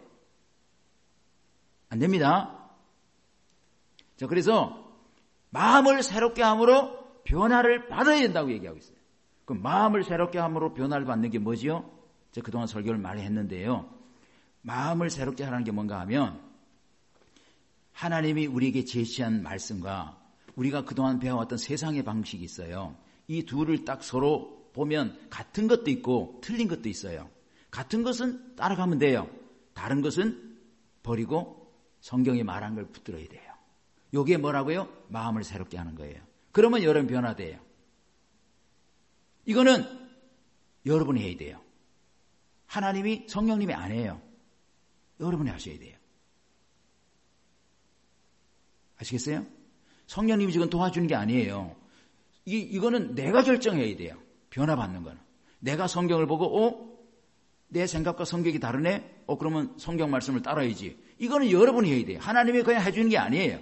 안 됩니다. 자, 그래서 마음을 새롭게 함으로 변화를 받아야 된다고 얘기하고 있어요. 그 마음을 새롭게 함으로 변화를 받는 게 뭐지요? 제가 그동안 설교를 많이 했는데요. 마음을 새롭게 하라는 게 뭔가 하면 하나님이 우리에게 제시한 말씀과 우리가 그동안 배워왔던 세상의 방식이 있어요. 이 둘을 딱 서로 보면 같은 것도 있고 틀린 것도 있어요. 같은 것은 따라가면 돼요. 다른 것은 버리고 성경이 말한 걸 붙들어야 돼요. 요게 뭐라고요? 마음을 새롭게 하는 거예요. 그러면 여러분 변화돼요. 이거는 여러분이 해야 돼요. 하나님이 성령님이 안 해요. 여러분이 하셔야 돼요. 아시겠어요? 성령님이 지금 도와주는 게 아니에요. 이, 이거는 내가 결정해야 돼요. 변화받는 거는. 내가 성경을 보고 어? 내 생각과 성격이 다르네? 어 그러면 성경 말씀을 따라야지. 이거는 여러분이 해야 돼요. 하나님이 그냥 해주는 게 아니에요.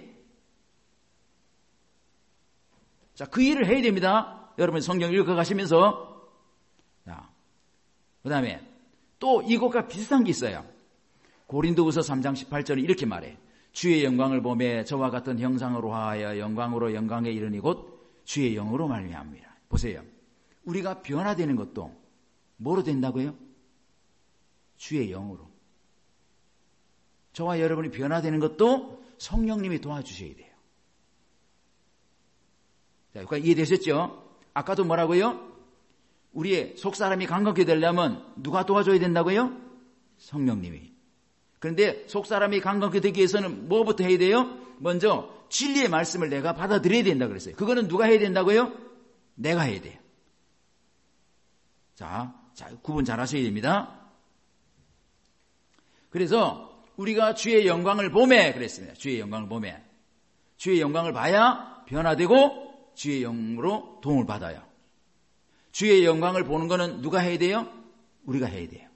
자, 그 일을 해야 됩니다. 여러분 성경 읽어가시면서. 자, 그 다음에 또 이것과 비슷한 게 있어요. 고린도후서 삼 장 십팔 절에 이렇게 말해. 주의 영광을 보매 저와 같은 형상으로 하여 영광으로 영광에 이르니 곧 주의 영으로 말미암니라. 보세요. 우리가 변화되는 것도 뭐로 된다고요? 주의 영으로. 저와 여러분이 변화되는 것도 성령님이 도와주셔야 돼요. 자, 여기까지 이해되셨죠? 아까도 뭐라고요? 우리의 속사람이 강건하게 되려면 누가 도와줘야 된다고요? 성령님이. 그런데 속사람이 강건하게 되기 위해서는 뭐부터 해야 돼요? 먼저 진리의 말씀을 내가 받아들여야 된다 그랬어요. 그거는 누가 해야 된다고요? 내가 해야 돼요. 자, 자 구분 잘 하셔야 됩니다. 그래서 우리가 주의 영광을 보매 그랬습니다. 주의 영광을 보매. 주의 영광을 봐야 변화되고 주의 영으로 도움을 받아요. 주의 영광을 보는 거는 누가 해야 돼요? 우리가 해야 돼요.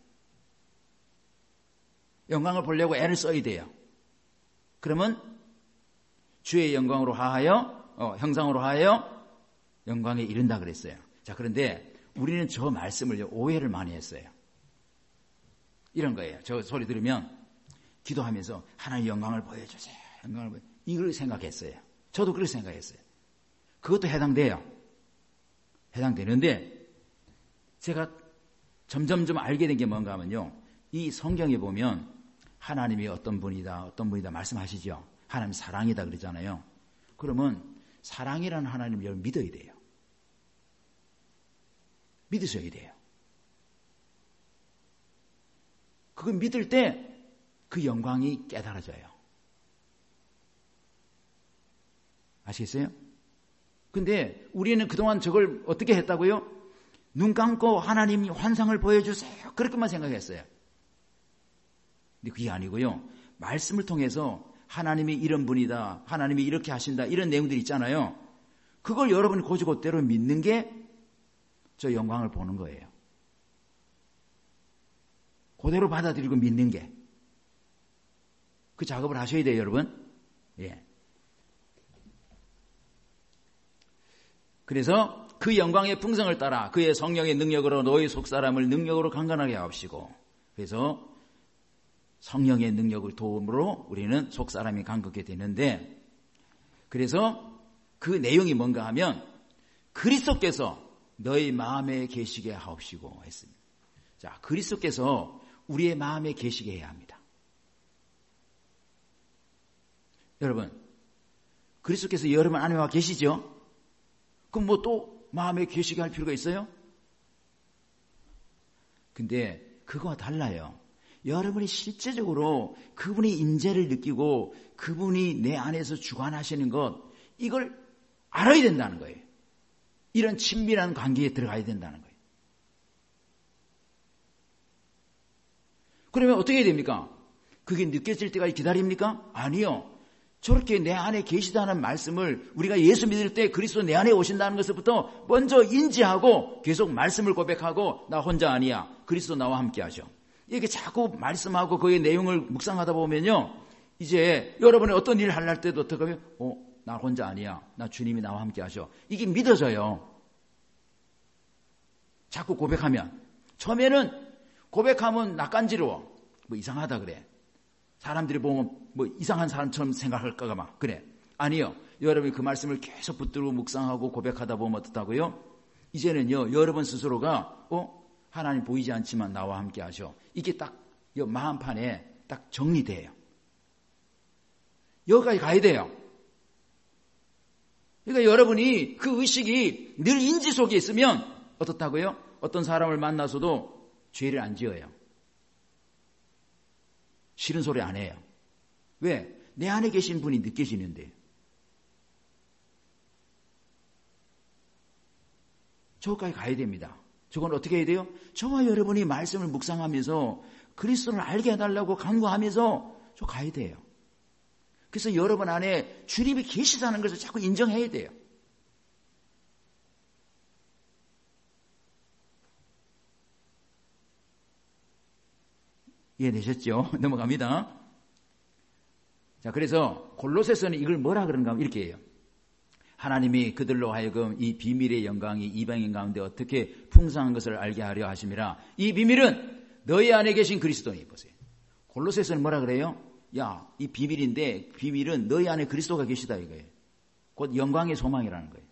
영광을 보려고 애를 써야 돼요. 그러면 주의 영광으로 하여 어, 형상으로 하여 영광에 이른다 그랬어요. 자, 그런데 우리는 저 말씀을 오해를 많이 했어요. 이런 거예요. 저 소리 들으면 기도하면서 하나님 영광을 보여주세요. 영광을 보여. 이걸 생각했어요. 저도 그렇게 생각했어요. 그것도 해당돼요. 해당되는데 제가 점점점 알게 된 게 뭔가 하면요. 이 성경에 보면 하나님이 어떤 분이다 어떤 분이다 말씀하시죠. 하나님 사랑이다 그러잖아요. 그러면 사랑이라는 하나님을 믿어야 돼요. 믿으셔야 돼요. 그걸 믿을 때 그 영광이 깨달아져요. 아시겠어요? 근데 우리는 그동안 저걸 어떻게 했다고요? 눈 감고 하나님 환상을 보여주세요. 그렇게만 생각했어요. 근데 그게 아니고요. 말씀을 통해서 하나님이 이런 분이다. 하나님이 이렇게 하신다. 이런 내용들이 있잖아요. 그걸 여러분이 고지고대로 믿는 게 저 영광을 보는 거예요. 그대로 받아들이고 믿는 게. 그 작업을 하셔야 돼요, 여러분. 예. 그래서 그 영광의 풍성을 따라 그의 성령의 능력으로 너희 속사람을 능력으로 강건하게 하옵시고. 그래서 성령의 능력을 도움으로 우리는 속사람이 강건하게 되는데, 그래서 그 내용이 뭔가 하면 그리스도께서 너희 마음에 계시게 하옵시고 했습니다. 자, 그리스도께서 우리의 마음에 계시게 해야 합니다. 여러분, 그리스도께서 여러분 안에 와 계시죠? 그럼 뭐 또 마음에 계시게 할 필요가 있어요? 근데 그거와 달라요. 여러분이 실제적으로 그분의 임재를 느끼고 그분이 내 안에서 주관하시는 것, 이걸 알아야 된다는 거예요. 이런 친밀한 관계에 들어가야 된다는 거예요. 그러면 어떻게 해야 됩니까? 그게 느껴질 때까지 기다립니까? 아니요. 저렇게 내 안에 계시다는 말씀을 우리가 예수 믿을 때 그리스도 내 안에 오신다는 것부터 먼저 인지하고 계속 말씀을 고백하고 나 혼자 아니야. 그리스도 나와 함께 하셔. 이렇게 자꾸 말씀하고 그의 내용을 묵상하다 보면요. 이제 여러분이 어떤 일을 할 때도 어떻게 하면 어, 나 혼자 아니야. 나 주님이 나와 함께 하셔. 이게 믿어져요. 자꾸 고백하면. 처음에는 고백하면 낯간지러워. 뭐 이상하다 그래. 사람들이 보면 뭐 이상한 사람처럼 생각할까가 막 그래. 아니요. 여러분이 그 말씀을 계속 붙들고 묵상하고 고백하다 보면 어떻다고요? 이제는요. 여러분 스스로가 어? 하나님 보이지 않지만 나와 함께 하셔. 이게 딱 마음판에 딱 정리돼요. 여기까지 가야 돼요. 그러니까 여러분이 그 의식이 늘 인지 속에 있으면 어떻다고요? 어떤 사람을 만나서도 죄를 안 지어요. 싫은 소리 안 해요. 왜? 내 안에 계신 분이 느껴지는데. 저기까지 가야 됩니다. 저건 어떻게 해야 돼요? 저와 여러분이 말씀을 묵상하면서 그리스도를 알게 해달라고 간구하면서 저 가야 돼요. 그래서 여러분 안에 주님이 계시다는 것을 자꾸 인정해야 돼요. 이해되셨죠? 넘어갑니다. 자, 그래서 골로새서는 이걸 뭐라 그런가 하면 이렇게 해요. 하나님이 그들로 하여금 이 비밀의 영광이 이방인 가운데 어떻게 풍성한 것을 알게 하려 하심이라. 이 비밀은 너희 안에 계신 그리스도니. 보세요. 골로새서는 뭐라 그래요? 야, 이 비밀인데 비밀은 너희 안에 그리스도가 계시다 이거예요. 곧 영광의 소망이라는 거예요.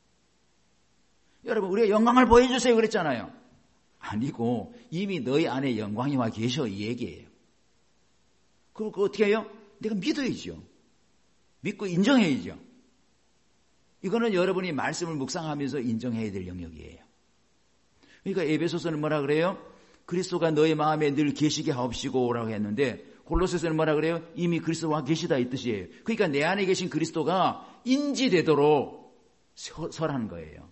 여러분, 우리가 영광을 보여주세요 그랬잖아요. 아니고 이미 너희 안에 영광이 와 계셔 이 얘기예요. 그걸 어떻게 해요? 내가 믿어야죠. 믿고 인정해야죠. 이거는 여러분이 말씀을 묵상하면서 인정해야 될 영역이에요. 그러니까 에베소서는 뭐라 그래요? 그리스도가 너의 마음에 늘 계시게 하옵시고 라고 했는데 골로새서는 뭐라 그래요? 이미 그리스도와 계시다 이 뜻이에요. 그러니까 내 안에 계신 그리스도가 인지되도록 서, 설하는 거예요.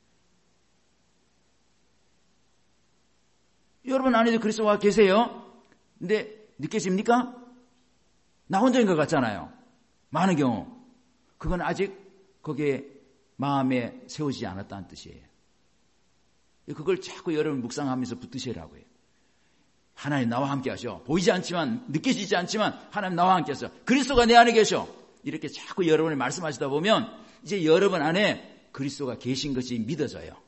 여러분 안에도 그리스도가 계세요? 근데 느껴집니까? 나 혼자인 것 같잖아요. 많은 경우. 그건 아직 거기에 마음에 세우지 않았다는 뜻이에요. 그걸 자꾸 여러분 묵상하면서 붙드시라고요. 하나님 나와 함께 하셔. 보이지 않지만, 느껴지지 않지만 하나님 나와 함께 하셔. 그리스도가 내 안에 계셔. 이렇게 자꾸 여러분이 말씀하시다 보면 이제 여러분 안에 그리스도가 계신 것이 믿어져요.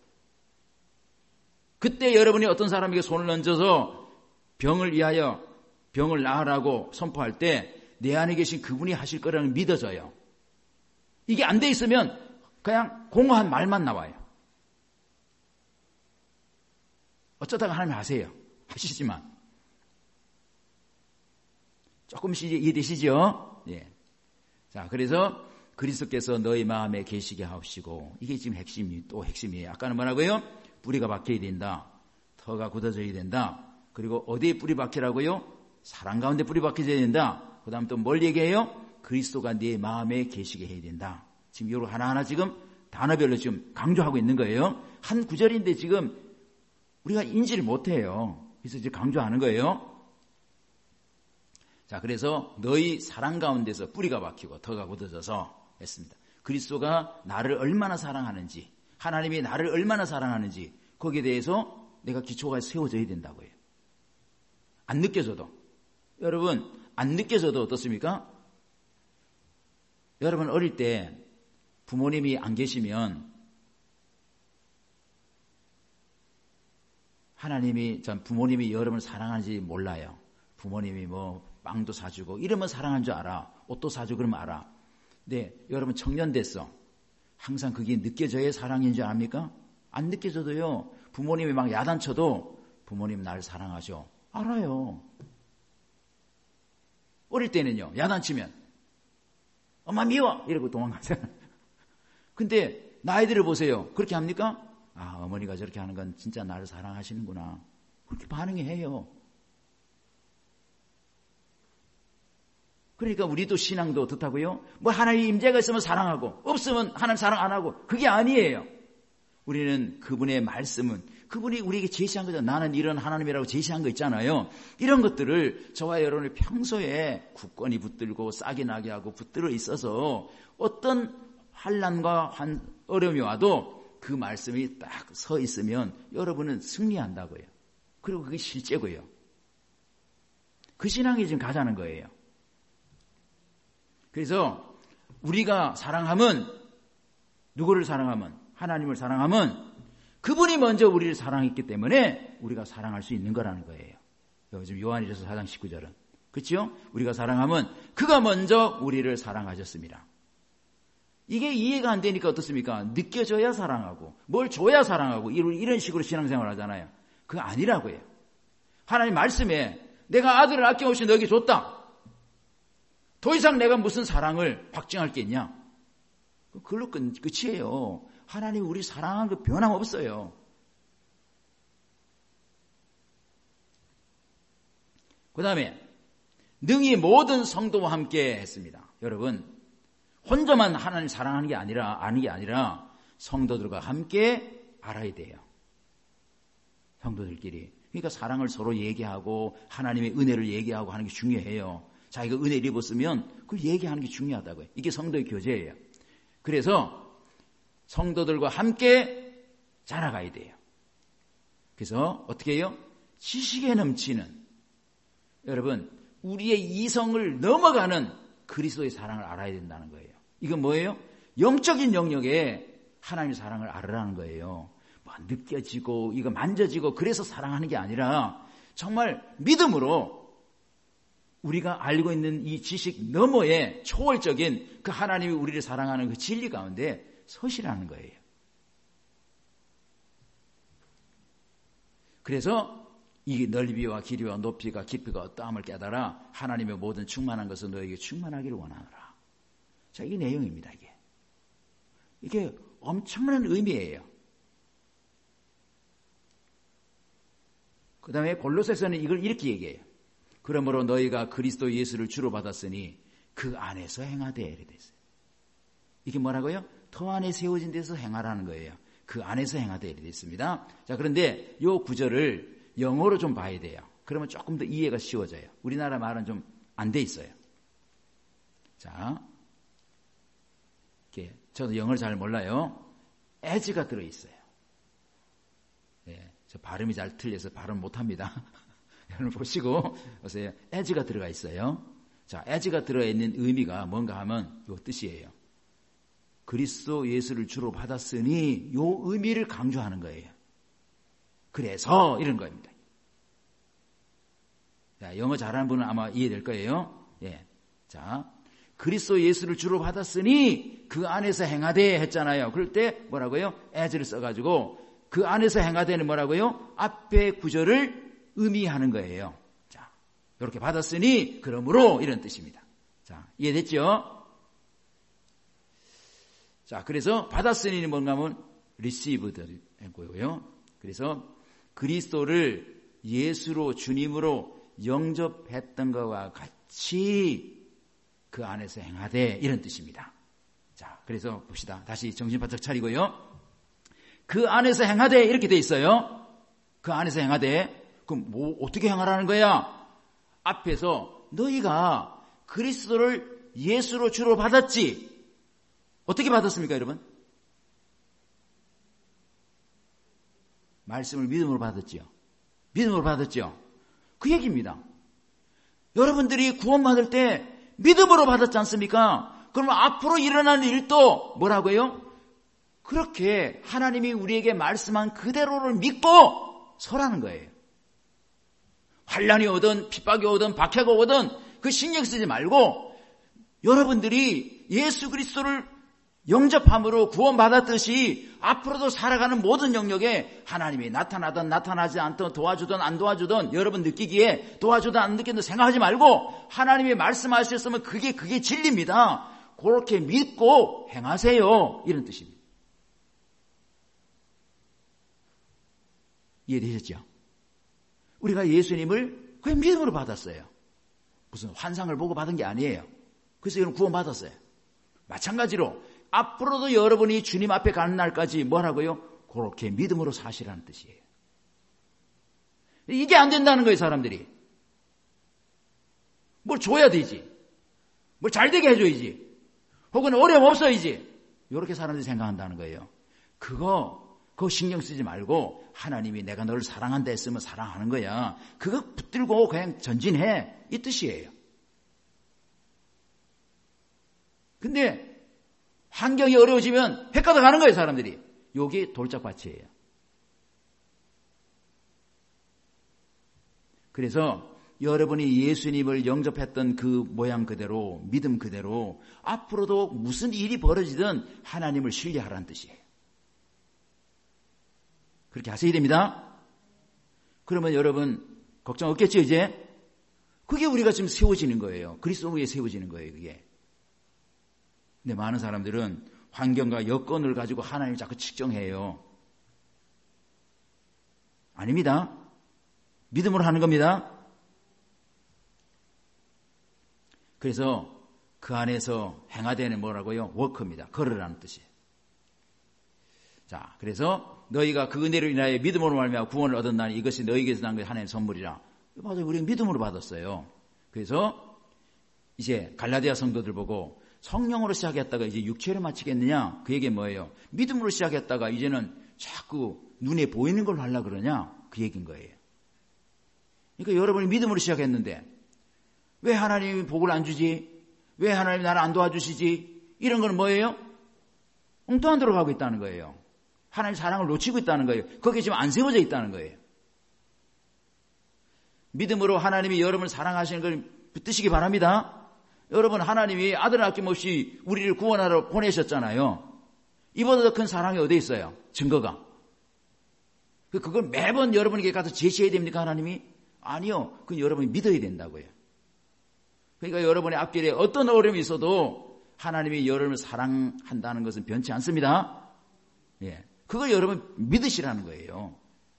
그때 여러분이 어떤 사람에게 손을 얹어서 병을 위하여 병을 나으라고 선포할 때 내 안에 계신 그분이 하실 거라는 믿어져요. 이게 안 돼 있으면 그냥 공허한 말만 나와요. 어쩌다가 하나님 하세요. 하시지만. 조금씩 이해되시죠? 예. 자, 그래서 그리스도께서 너희 마음에 계시게 하옵시고, 이게 지금 핵심이, 또 핵심이에요. 아까는 뭐라고요? 뿌리가 박혀야 된다. 터가 굳어져야 된다. 그리고 어디에 뿌리 박히라고요? 사랑 가운데 뿌리 박혀져야 된다. 그 다음 또 뭘 얘기해요? 그리스도가 네 마음에 계시게 해야 된다. 지금 이거 하나하나 지금 단어별로 지금 강조하고 있는 거예요. 한 구절인데 지금 우리가 인지를 못해요. 그래서 이제 강조하는 거예요. 자, 그래서 너희 사랑 가운데서 뿌리가 박히고 터가 굳어져서 했습니다. 그리스도가 나를 얼마나 사랑하는지, 하나님이 나를 얼마나 사랑하는지 거기에 대해서 내가 기초가 세워져야 된다고요. 안 느껴져도. 여러분, 안 느껴져도 어떻습니까? 여러분 어릴 때 부모님이 안 계시면 하나님이, 전 부모님이 여러분을 사랑하는지 몰라요. 부모님이 뭐 빵도 사주고 이러면 사랑한 줄 알아. 옷도 사주고 그러면 알아. 근데 여러분 청년 됐어. 항상 그게 느껴져야 사랑인 줄 압니까? 안 느껴져도요. 부모님이 막 야단쳐도 부모님 나를 사랑하죠. 알아요. 어릴 때는요. 야단치면 엄마 미워! 이러고 도망가잖아요. 근데 나이들을 보세요. 그렇게 합니까? 아, 어머니가 저렇게 하는 건 진짜 나를 사랑하시는구나. 그렇게 반응해요. 그러니까 우리도 신앙도 어떻다고요? 뭐 하나님 임재가 있으면 사랑하고 없으면 하나님 사랑 안 하고 그게 아니에요. 우리는 그분의 말씀은 그분이 우리에게 제시한 거죠. 나는 이런 하나님이라고 제시한 거 있잖아요. 이런 것들을 저와 여러분이 평소에 굳건히 붙들고 싹이 나게 하고 붙들어 있어서 어떤 환난과 어려움이 와도 그 말씀이 딱 서 있으면 여러분은 승리한다고요. 그리고 그게 실제고요. 그 신앙이 지금 가자는 거예요. 그래서 우리가 사랑하면, 누구를 사랑하면, 하나님을 사랑하면 그분이 먼저 우리를 사랑했기 때문에 우리가 사랑할 수 있는 거라는 거예요. 요즘 요한일서 사 장 십구 절은. 그렇죠? 우리가 사랑하면 그가 먼저 우리를 사랑하셨습니다. 이게 이해가 안 되니까 어떻습니까? 느껴져야 사랑하고 뭘 줘야 사랑하고 이런 식으로 신앙생활을 하잖아요. 그거 아니라고요. 하나님 말씀에 내가 아들을 아낌없이 너에게 줬다. 더 이상 내가 무슨 사랑을 확증할 게 있냐? 그걸로 끝, 끝이에요. 하나님 우리 사랑하는 거 변함없어요. 그 다음에 능히 모든 성도와 함께 했습니다. 여러분 혼자만 하나님 사랑하는 게 아니라 아는 게 아니라 성도들과 함께 알아야 돼요. 성도들끼리. 그러니까 사랑을 서로 얘기하고 하나님의 은혜를 얘기하고 하는 게 중요해요. 자기가 은혜를 입었으면 그걸 얘기하는 게 중요하다고요. 이게 성도의 교제예요. 그래서 성도들과 함께 자라가야 돼요. 그래서 어떻게 해요? 지식에 넘치는, 여러분 우리의 이성을 넘어가는 그리스도의 사랑을 알아야 된다는 거예요. 이건 뭐예요? 영적인 영역에 하나님의 사랑을 알으라는 거예요. 뭐 느껴지고 이거 만져지고 그래서 사랑하는 게 아니라 정말 믿음으로 우리가 알고 있는 이 지식 너머의 초월적인 그 하나님이 우리를 사랑하는 그 진리 가운데 서시라는 거예요. 그래서 이 넓이와 길이와 높이가 깊이가 어떠함을 깨달아 하나님의 모든 충만한 것은 너에게 충만하기를 원하노라. 자, 이게 내용입니다. 이게 이게 엄청난 의미예요. 그 다음에 골로새서는 이걸 이렇게 얘기해요. 그러므로 너희가 그리스도 예수를 주로 받았으니 그 안에서 행하되 이렇게 됐어요. 이게 뭐라고요? 터 안에 세워진 데서 행하라는 거예요. 그 안에서 행하되 이렇게 됐습니다. 자, 그런데 이 구절을 영어로 좀 봐야 돼요. 그러면 조금 더 이해가 쉬워져요. 우리나라 말은 좀 안 돼 있어요. 자, 이렇게 저도 영어를 잘 몰라요. as가 들어있어요. 네, 저 발음이 잘 틀려서 발음 못합니다. 여러분 보시고 보세요. as가 들어가 있어요. 자, as가 들어있는 의미가 뭔가 하면 이 뜻이에요. 그리스도 예수를 주로 받았으니 이 의미를 강조하는 거예요. 그래서 이런 겁니다. 자, 영어 잘하는 분은 아마 이해될 거예요. 예. 자, 그리스도 예수를 주로 받았으니 그 안에서 행하되 했잖아요. 그럴 때 뭐라고요? as를 써가지고 그 안에서 행하되는 뭐라고요? 앞에 구절을 의미하는 거예요. 자, 이렇게 받았으니 그러므로 이런 뜻입니다. 자, 이해됐죠? 자, 그래서 받았으니는 뭔가 하면 received 했고요. 그래서 그리스도를 예수로 주님으로 영접했던 것과 같이 그 안에서 행하되 이런 뜻입니다. 자, 그래서 봅시다. 다시 정신 바짝 차리고요. 그 안에서 행하되 이렇게 돼 있어요. 그 안에서 행하되. 그럼 뭐 어떻게 행하라는 거야? 앞에서 너희가 그리스도를 예수로 주로 받았지. 어떻게 받았습니까, 여러분? 말씀을 믿음으로 받았죠. 믿음으로 받았죠. 그 얘기입니다. 여러분들이 구원받을 때 믿음으로 받았지 않습니까? 그러면 앞으로 일어나는 일도 뭐라고요? 그렇게 하나님이 우리에게 말씀한 그대로를 믿고 서라는 거예요. 환난이 오든 핍박이 오든 박해가 오든 그 신경 쓰지 말고 여러분들이 예수 그리스도를 영접함으로 구원받았듯이 앞으로도 살아가는 모든 영역에 하나님이 나타나든 나타나지 않든 도와주든 안 도와주든 여러분 느끼기에 도와주든 안 느끼든 생각하지 말고 하나님이 말씀하셨으면 그게 그게 진리입니다. 그렇게 믿고 행하세요. 이런 뜻입니다. 이해되셨죠? 우리가 예수님을 그냥 믿음으로 받았어요. 무슨 환상을 보고 받은 게 아니에요. 그래서 이런 구원받았어요. 마찬가지로 앞으로도 여러분이 주님 앞에 가는 날까지 뭐라고요? 그렇게 믿음으로 사시라는 뜻이에요. 이게 안 된다는 거예요, 사람들이. 뭘 줘야 되지. 뭘 잘 되게 해줘야지. 혹은 어려움 없어야지. 이렇게 사람들이 생각한다는 거예요. 그거, 그거 신경 쓰지 말고 하나님이 내가 너를 사랑한다 했으면 사랑하는 거야. 그거 붙들고 그냥 전진해. 이 뜻이에요. 근데 환경이 어려워지면 헷갈려 가는 거예요, 사람들이. 여기 돌짝밭이에요. 그래서 여러분이 예수님을 영접했던 그 모양 그대로, 믿음 그대로 앞으로도 무슨 일이 벌어지든 하나님을 신뢰하라는 뜻이에요. 그렇게 하셔야 됩니다. 그러면 여러분 걱정 없겠죠, 이제? 그게 우리가 지금 세워지는 거예요. 그리스도 위에 세워지는 거예요, 그게. 근데 많은 사람들은 환경과 여건을 가지고 하나님을 자꾸 측정해요. 아닙니다. 믿음으로 하는 겁니다. 그래서 그 안에서 행하되는 뭐라고요? 워크입니다. 걸으라는 뜻이에요. 자, 그래서 너희가 그 은혜로 인하여 믿음으로 말미암아 구원을 얻었나니 이것이 너희에게서 난 것이 하나님의 선물이라. 맞아요. 우리는 믿음으로 받았어요. 그래서 이제 갈라디아 성도들 보고 성령으로 시작했다가 이제 육체로 마치겠느냐? 그 얘기는 뭐예요? 믿음으로 시작했다가 이제는 자꾸 눈에 보이는 걸로 하려고 그러냐? 그 얘기인 거예요. 그러니까 여러분이 믿음으로 시작했는데 왜 하나님이 복을 안 주지? 왜 하나님이 나를 안 도와주시지? 이런 건 뭐예요? 엉뚱한 데로 가고 있다는 거예요. 하나님 사랑을 놓치고 있다는 거예요. 거기에 지금 안 세워져 있다는 거예요. 믿음으로 하나님이 여러분을 사랑하시는 걸 붙드시기 바랍니다. 여러분, 하나님이 아들 아낌없이 우리를 구원하러 보내셨잖아요. 이보다 더 큰 사랑이 어디 있어요? 증거가. 그걸 매번 여러분에게 가서 제시해야 됩니까, 하나님이? 아니요. 그건 여러분이 믿어야 된다고요. 그러니까 여러분의 앞길에 어떤 어려움이 있어도 하나님이 여러분을 사랑한다는 것은 변치 않습니다. 예. 그걸 여러분 믿으시라는 거예요.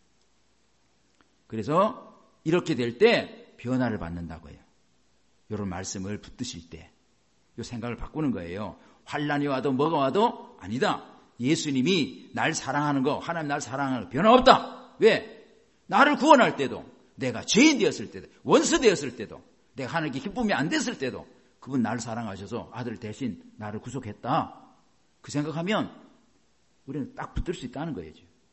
그래서 이렇게 될 때 변화를 받는다고요. 이런 말씀을 붙드실 때 이 생각을 바꾸는 거예요. 환난이 와도 뭐가 와도 아니다. 예수님이 날 사랑하는 거, 하나님 날 사랑하는 거 변화 없다. 왜? 나를 구원할 때도, 내가 죄인 되었을 때도, 원수 되었을 때도, 내가 하나님께 기쁨이 안 됐을 때도 그분 나를 사랑하셔서 아들 대신 나를 구속했다. 그 생각하면 우리는 딱 붙들 수 있다는 거예요.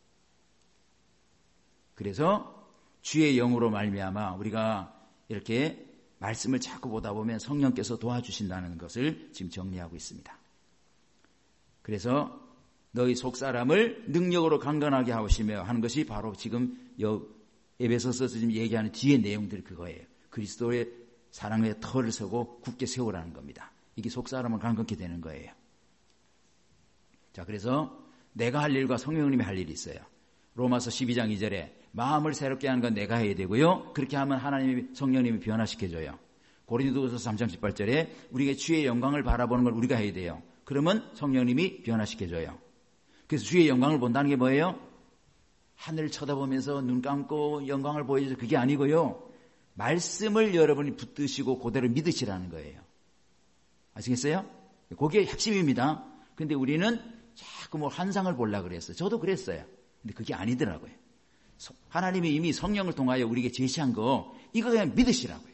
그래서 주의 영으로 말미암아 우리가 이렇게 말씀을 자꾸 보다 보면 성령께서 도와주신다는 것을 지금 정리하고 있습니다. 그래서 너희 속사람을 능력으로 강건하게 하시며 하는 것이 바로 지금 에베소서에서 지금 얘기하는 뒤의 내용들이 그거예요. 그리스도의 사랑의 터를 서고 굳게 세우라는 겁니다. 이게 속사람을 강건케 되는 거예요. 자, 그래서 내가 할 일과 성령님이 할 일이 있어요. 로마서 십이 장 이 절에 마음을 새롭게 하는 건 내가 해야 되고요. 그렇게 하면 하나님이 성령님이 변화시켜줘요. 고린도후서 삼 장 십팔 절에 우리가 주의 영광을 바라보는 걸 우리가 해야 돼요. 그러면 성령님이 변화시켜줘요. 그래서 주의 영광을 본다는 게 뭐예요? 하늘을 쳐다보면서 눈 감고 영광을 보여줘서 그게 아니고요. 말씀을 여러분이 붙드시고 그대로 믿으시라는 거예요. 아시겠어요? 그게 핵심입니다. 근데 우리는 자꾸 뭐 환상을 보려고 그랬어요. 저도 그랬어요. 근데 그게 아니더라고요. 하나님이 이미 성령을 통하여 우리에게 제시한 거 이거 그냥 믿으시라고요.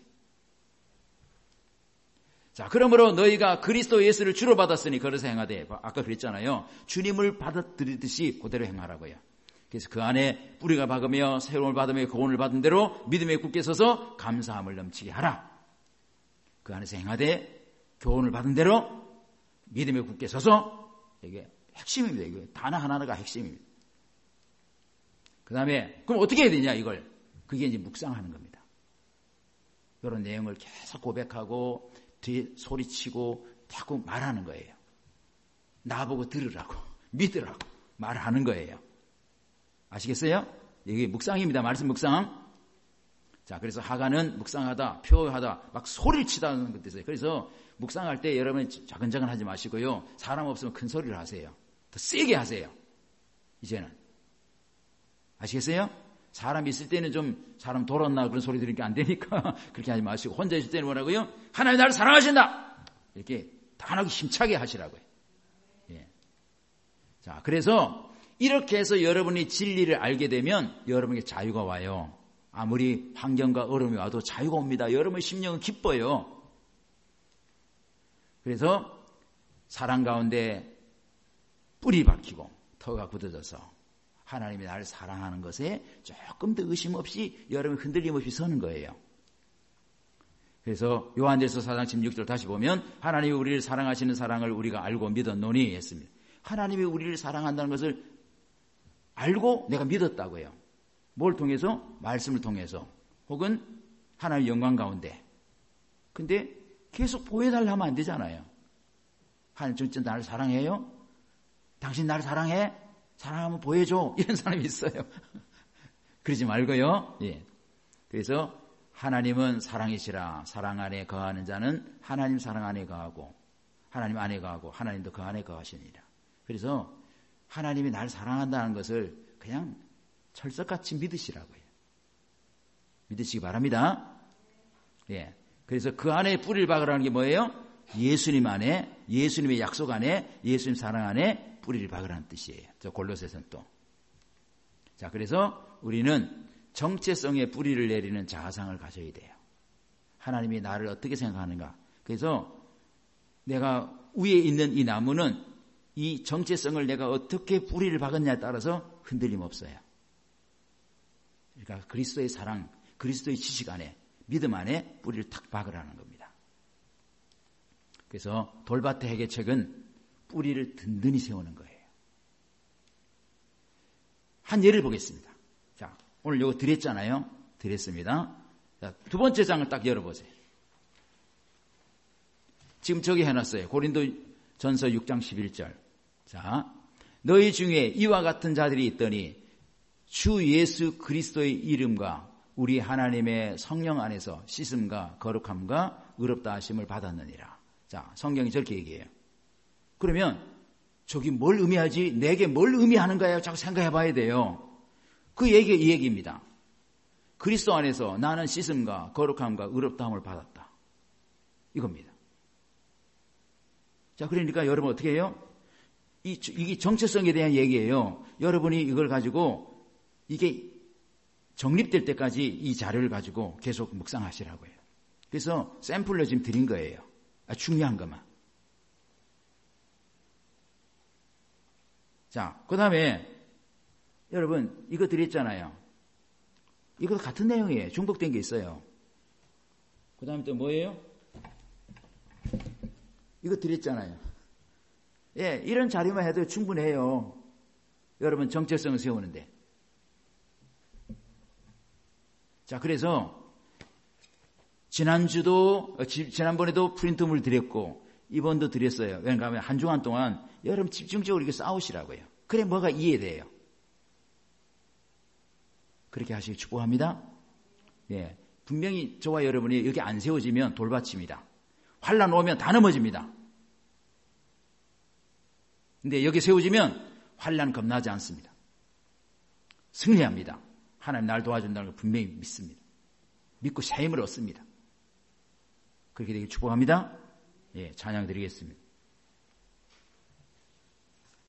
자, 그러므로 너희가 그리스도 예수를 주로 받았으니 그래서 행하되, 아까 그랬잖아요. 주님을 받아들이듯이 그대로 행하라고요. 그래서 그 안에 뿌리가 박으며 새로움을 받으며 구원을 받은 대로 믿음에 굳게 서서 감사함을 넘치게 하라. 그 안에서 행하되 교훈을 받은 대로 믿음에 굳게 서서, 이게 핵심입니다. 이거 단어 하나하나가 핵심입니다. 그 다음에 그럼 어떻게 해야 되냐 이걸. 그게 이제 묵상하는 겁니다. 이런 내용을 계속 고백하고 뒤에 소리치고 자꾸 말하는 거예요. 나보고 들으라고, 믿으라고 말하는 거예요. 아시겠어요? 이게 묵상입니다. 말씀 묵상. 자, 그래서 하가는 묵상하다, 표하다, 막 소리를 치다는 것도 있어요. 그래서 묵상할 때 여러분이 자근자근 하지 마시고요. 사람 없으면 큰 소리를 하세요. 더 세게 하세요. 이제는. 아시겠어요? 사람 있을 때는 좀 사람 돌았나 그런 소리 들으니까 안 되니까 그렇게 하지 마시고 혼자 있을 때는 뭐라고요? 하나님 나를 사랑하신다. 이렇게 단하게 힘차게 하시라고요. 예. 자, 그래서 이렇게 해서 여러분이 진리를 알게 되면 여러분에게 자유가 와요. 아무리 환경과 어려움이 와도 자유가 옵니다. 여러분의 심령은 기뻐요. 그래서 사랑 가운데 뿌리 박히고 터가 굳어져서 하나님이 나를 사랑하는 것에 조금 더 의심 없이 여러분 흔들림 없이 서는 거예요. 그래서 요한일서 사 장 십육 절 다시 보면 하나님이 우리를 사랑하시는 사랑을 우리가 알고 믿었노니 했습니다. 하나님이 우리를 사랑한다는 것을 알고 내가 믿었다고요. 뭘 통해서? 말씀을 통해서 혹은 하나님의 영광 가운데. 근데 계속 보여달라 하면 안 되잖아요. 하나님 진짜 나를 사랑해요? 당신 나를 사랑해? 사랑하면 보여줘. 이런 사람이 있어요. 그러지 말고요. 예. 그래서 하나님은 사랑이시라. 사랑 안에 거하는 자는 하나님 사랑 안에 거하고 하나님 안에 거하고 하나님도 그 안에 거하시니라. 그래서 하나님이 나를 사랑한다는 것을 그냥 철석같이 믿으시라고요. 믿으시기 바랍니다. 예. 그래서 그 안에 뿌리를 박으라는 게 뭐예요? 예수님 안에, 예수님의 약속 안에, 예수님 사랑 안에 뿌리를 박으라는 뜻이에요. 저 골로새서는 또. 자, 그래서 우리는 정체성의 뿌리를 내리는 자아상을 가져야 돼요. 하나님이 나를 어떻게 생각하는가? 그래서 내가 위에 있는 이 나무는 이 정체성을 내가 어떻게 뿌리를 박았냐에 따라서 흔들림 없어요. 그러니까 그리스도의 사랑, 그리스도의 지식 안에, 믿음 안에 뿌리를 탁 박으라는 겁니다. 그래서 돌밭의 해결책은 뿌리를 든든히 세우는 거예요. 한 예를 보겠습니다. 자, 오늘 이거 드렸잖아요. 드렸습니다. 자, 두 번째 장을 딱 열어보세요. 지금 저기 해놨어요. 고린도 전서 육 장 십일 절. 자, 너희 중에 이와 같은 자들이 있더니 주 예수 그리스도의 이름과 우리 하나님의 성령 안에서 씻음과 거룩함과 의롭다 하심을 받았느니라. 자, 성경이 저렇게 얘기해요. 그러면 저기 뭘 의미하지? 내게 뭘 의미하는가요? 자꾸 생각해 봐야 돼요. 그 얘기가 이 얘기입니다. 그리스도 안에서 나는 씻음과 거룩함과 의롭다함을 받았다. 이겁니다. 자, 그러니까 여러분 어떻게 해요? 이, 이게 정체성에 대한 얘기예요. 여러분이 이걸 가지고 이게 정립될 때까지 이 자료를 가지고 계속 묵상하시라고 해요. 그래서 샘플로 지금 드린 거예요. 아, 중요한 것만. 자, 그 다음에 여러분 이거 드렸잖아요. 이거 같은 내용이에요. 중복된 게 있어요. 그 다음에 또 뭐예요? 이거 드렸잖아요. 예, 이런 자료만 해도 충분해요. 여러분 정체성을 세우는데. 자, 그래서 지난주도 지난번에도 프린트물 드렸고 이번도 드렸어요. 왜냐하면 한 주간 동안 여러분 집중적으로 이렇게 싸우시라고요. 그래 뭐가 이해돼요. 그렇게 하시기 축복합니다. 예, 분명히 저와 여러분이 여기 안 세워지면 돌받칩니다. 환난 오면 다 넘어집니다. 근데 여기 세워지면 환난 겁나지 않습니다. 승리합니다. 하나님 날 도와준다는 걸 분명히 믿습니다. 믿고 새 힘을 얻습니다. 그렇게 되길 축복합니다. 예, 찬양 드리겠습니다.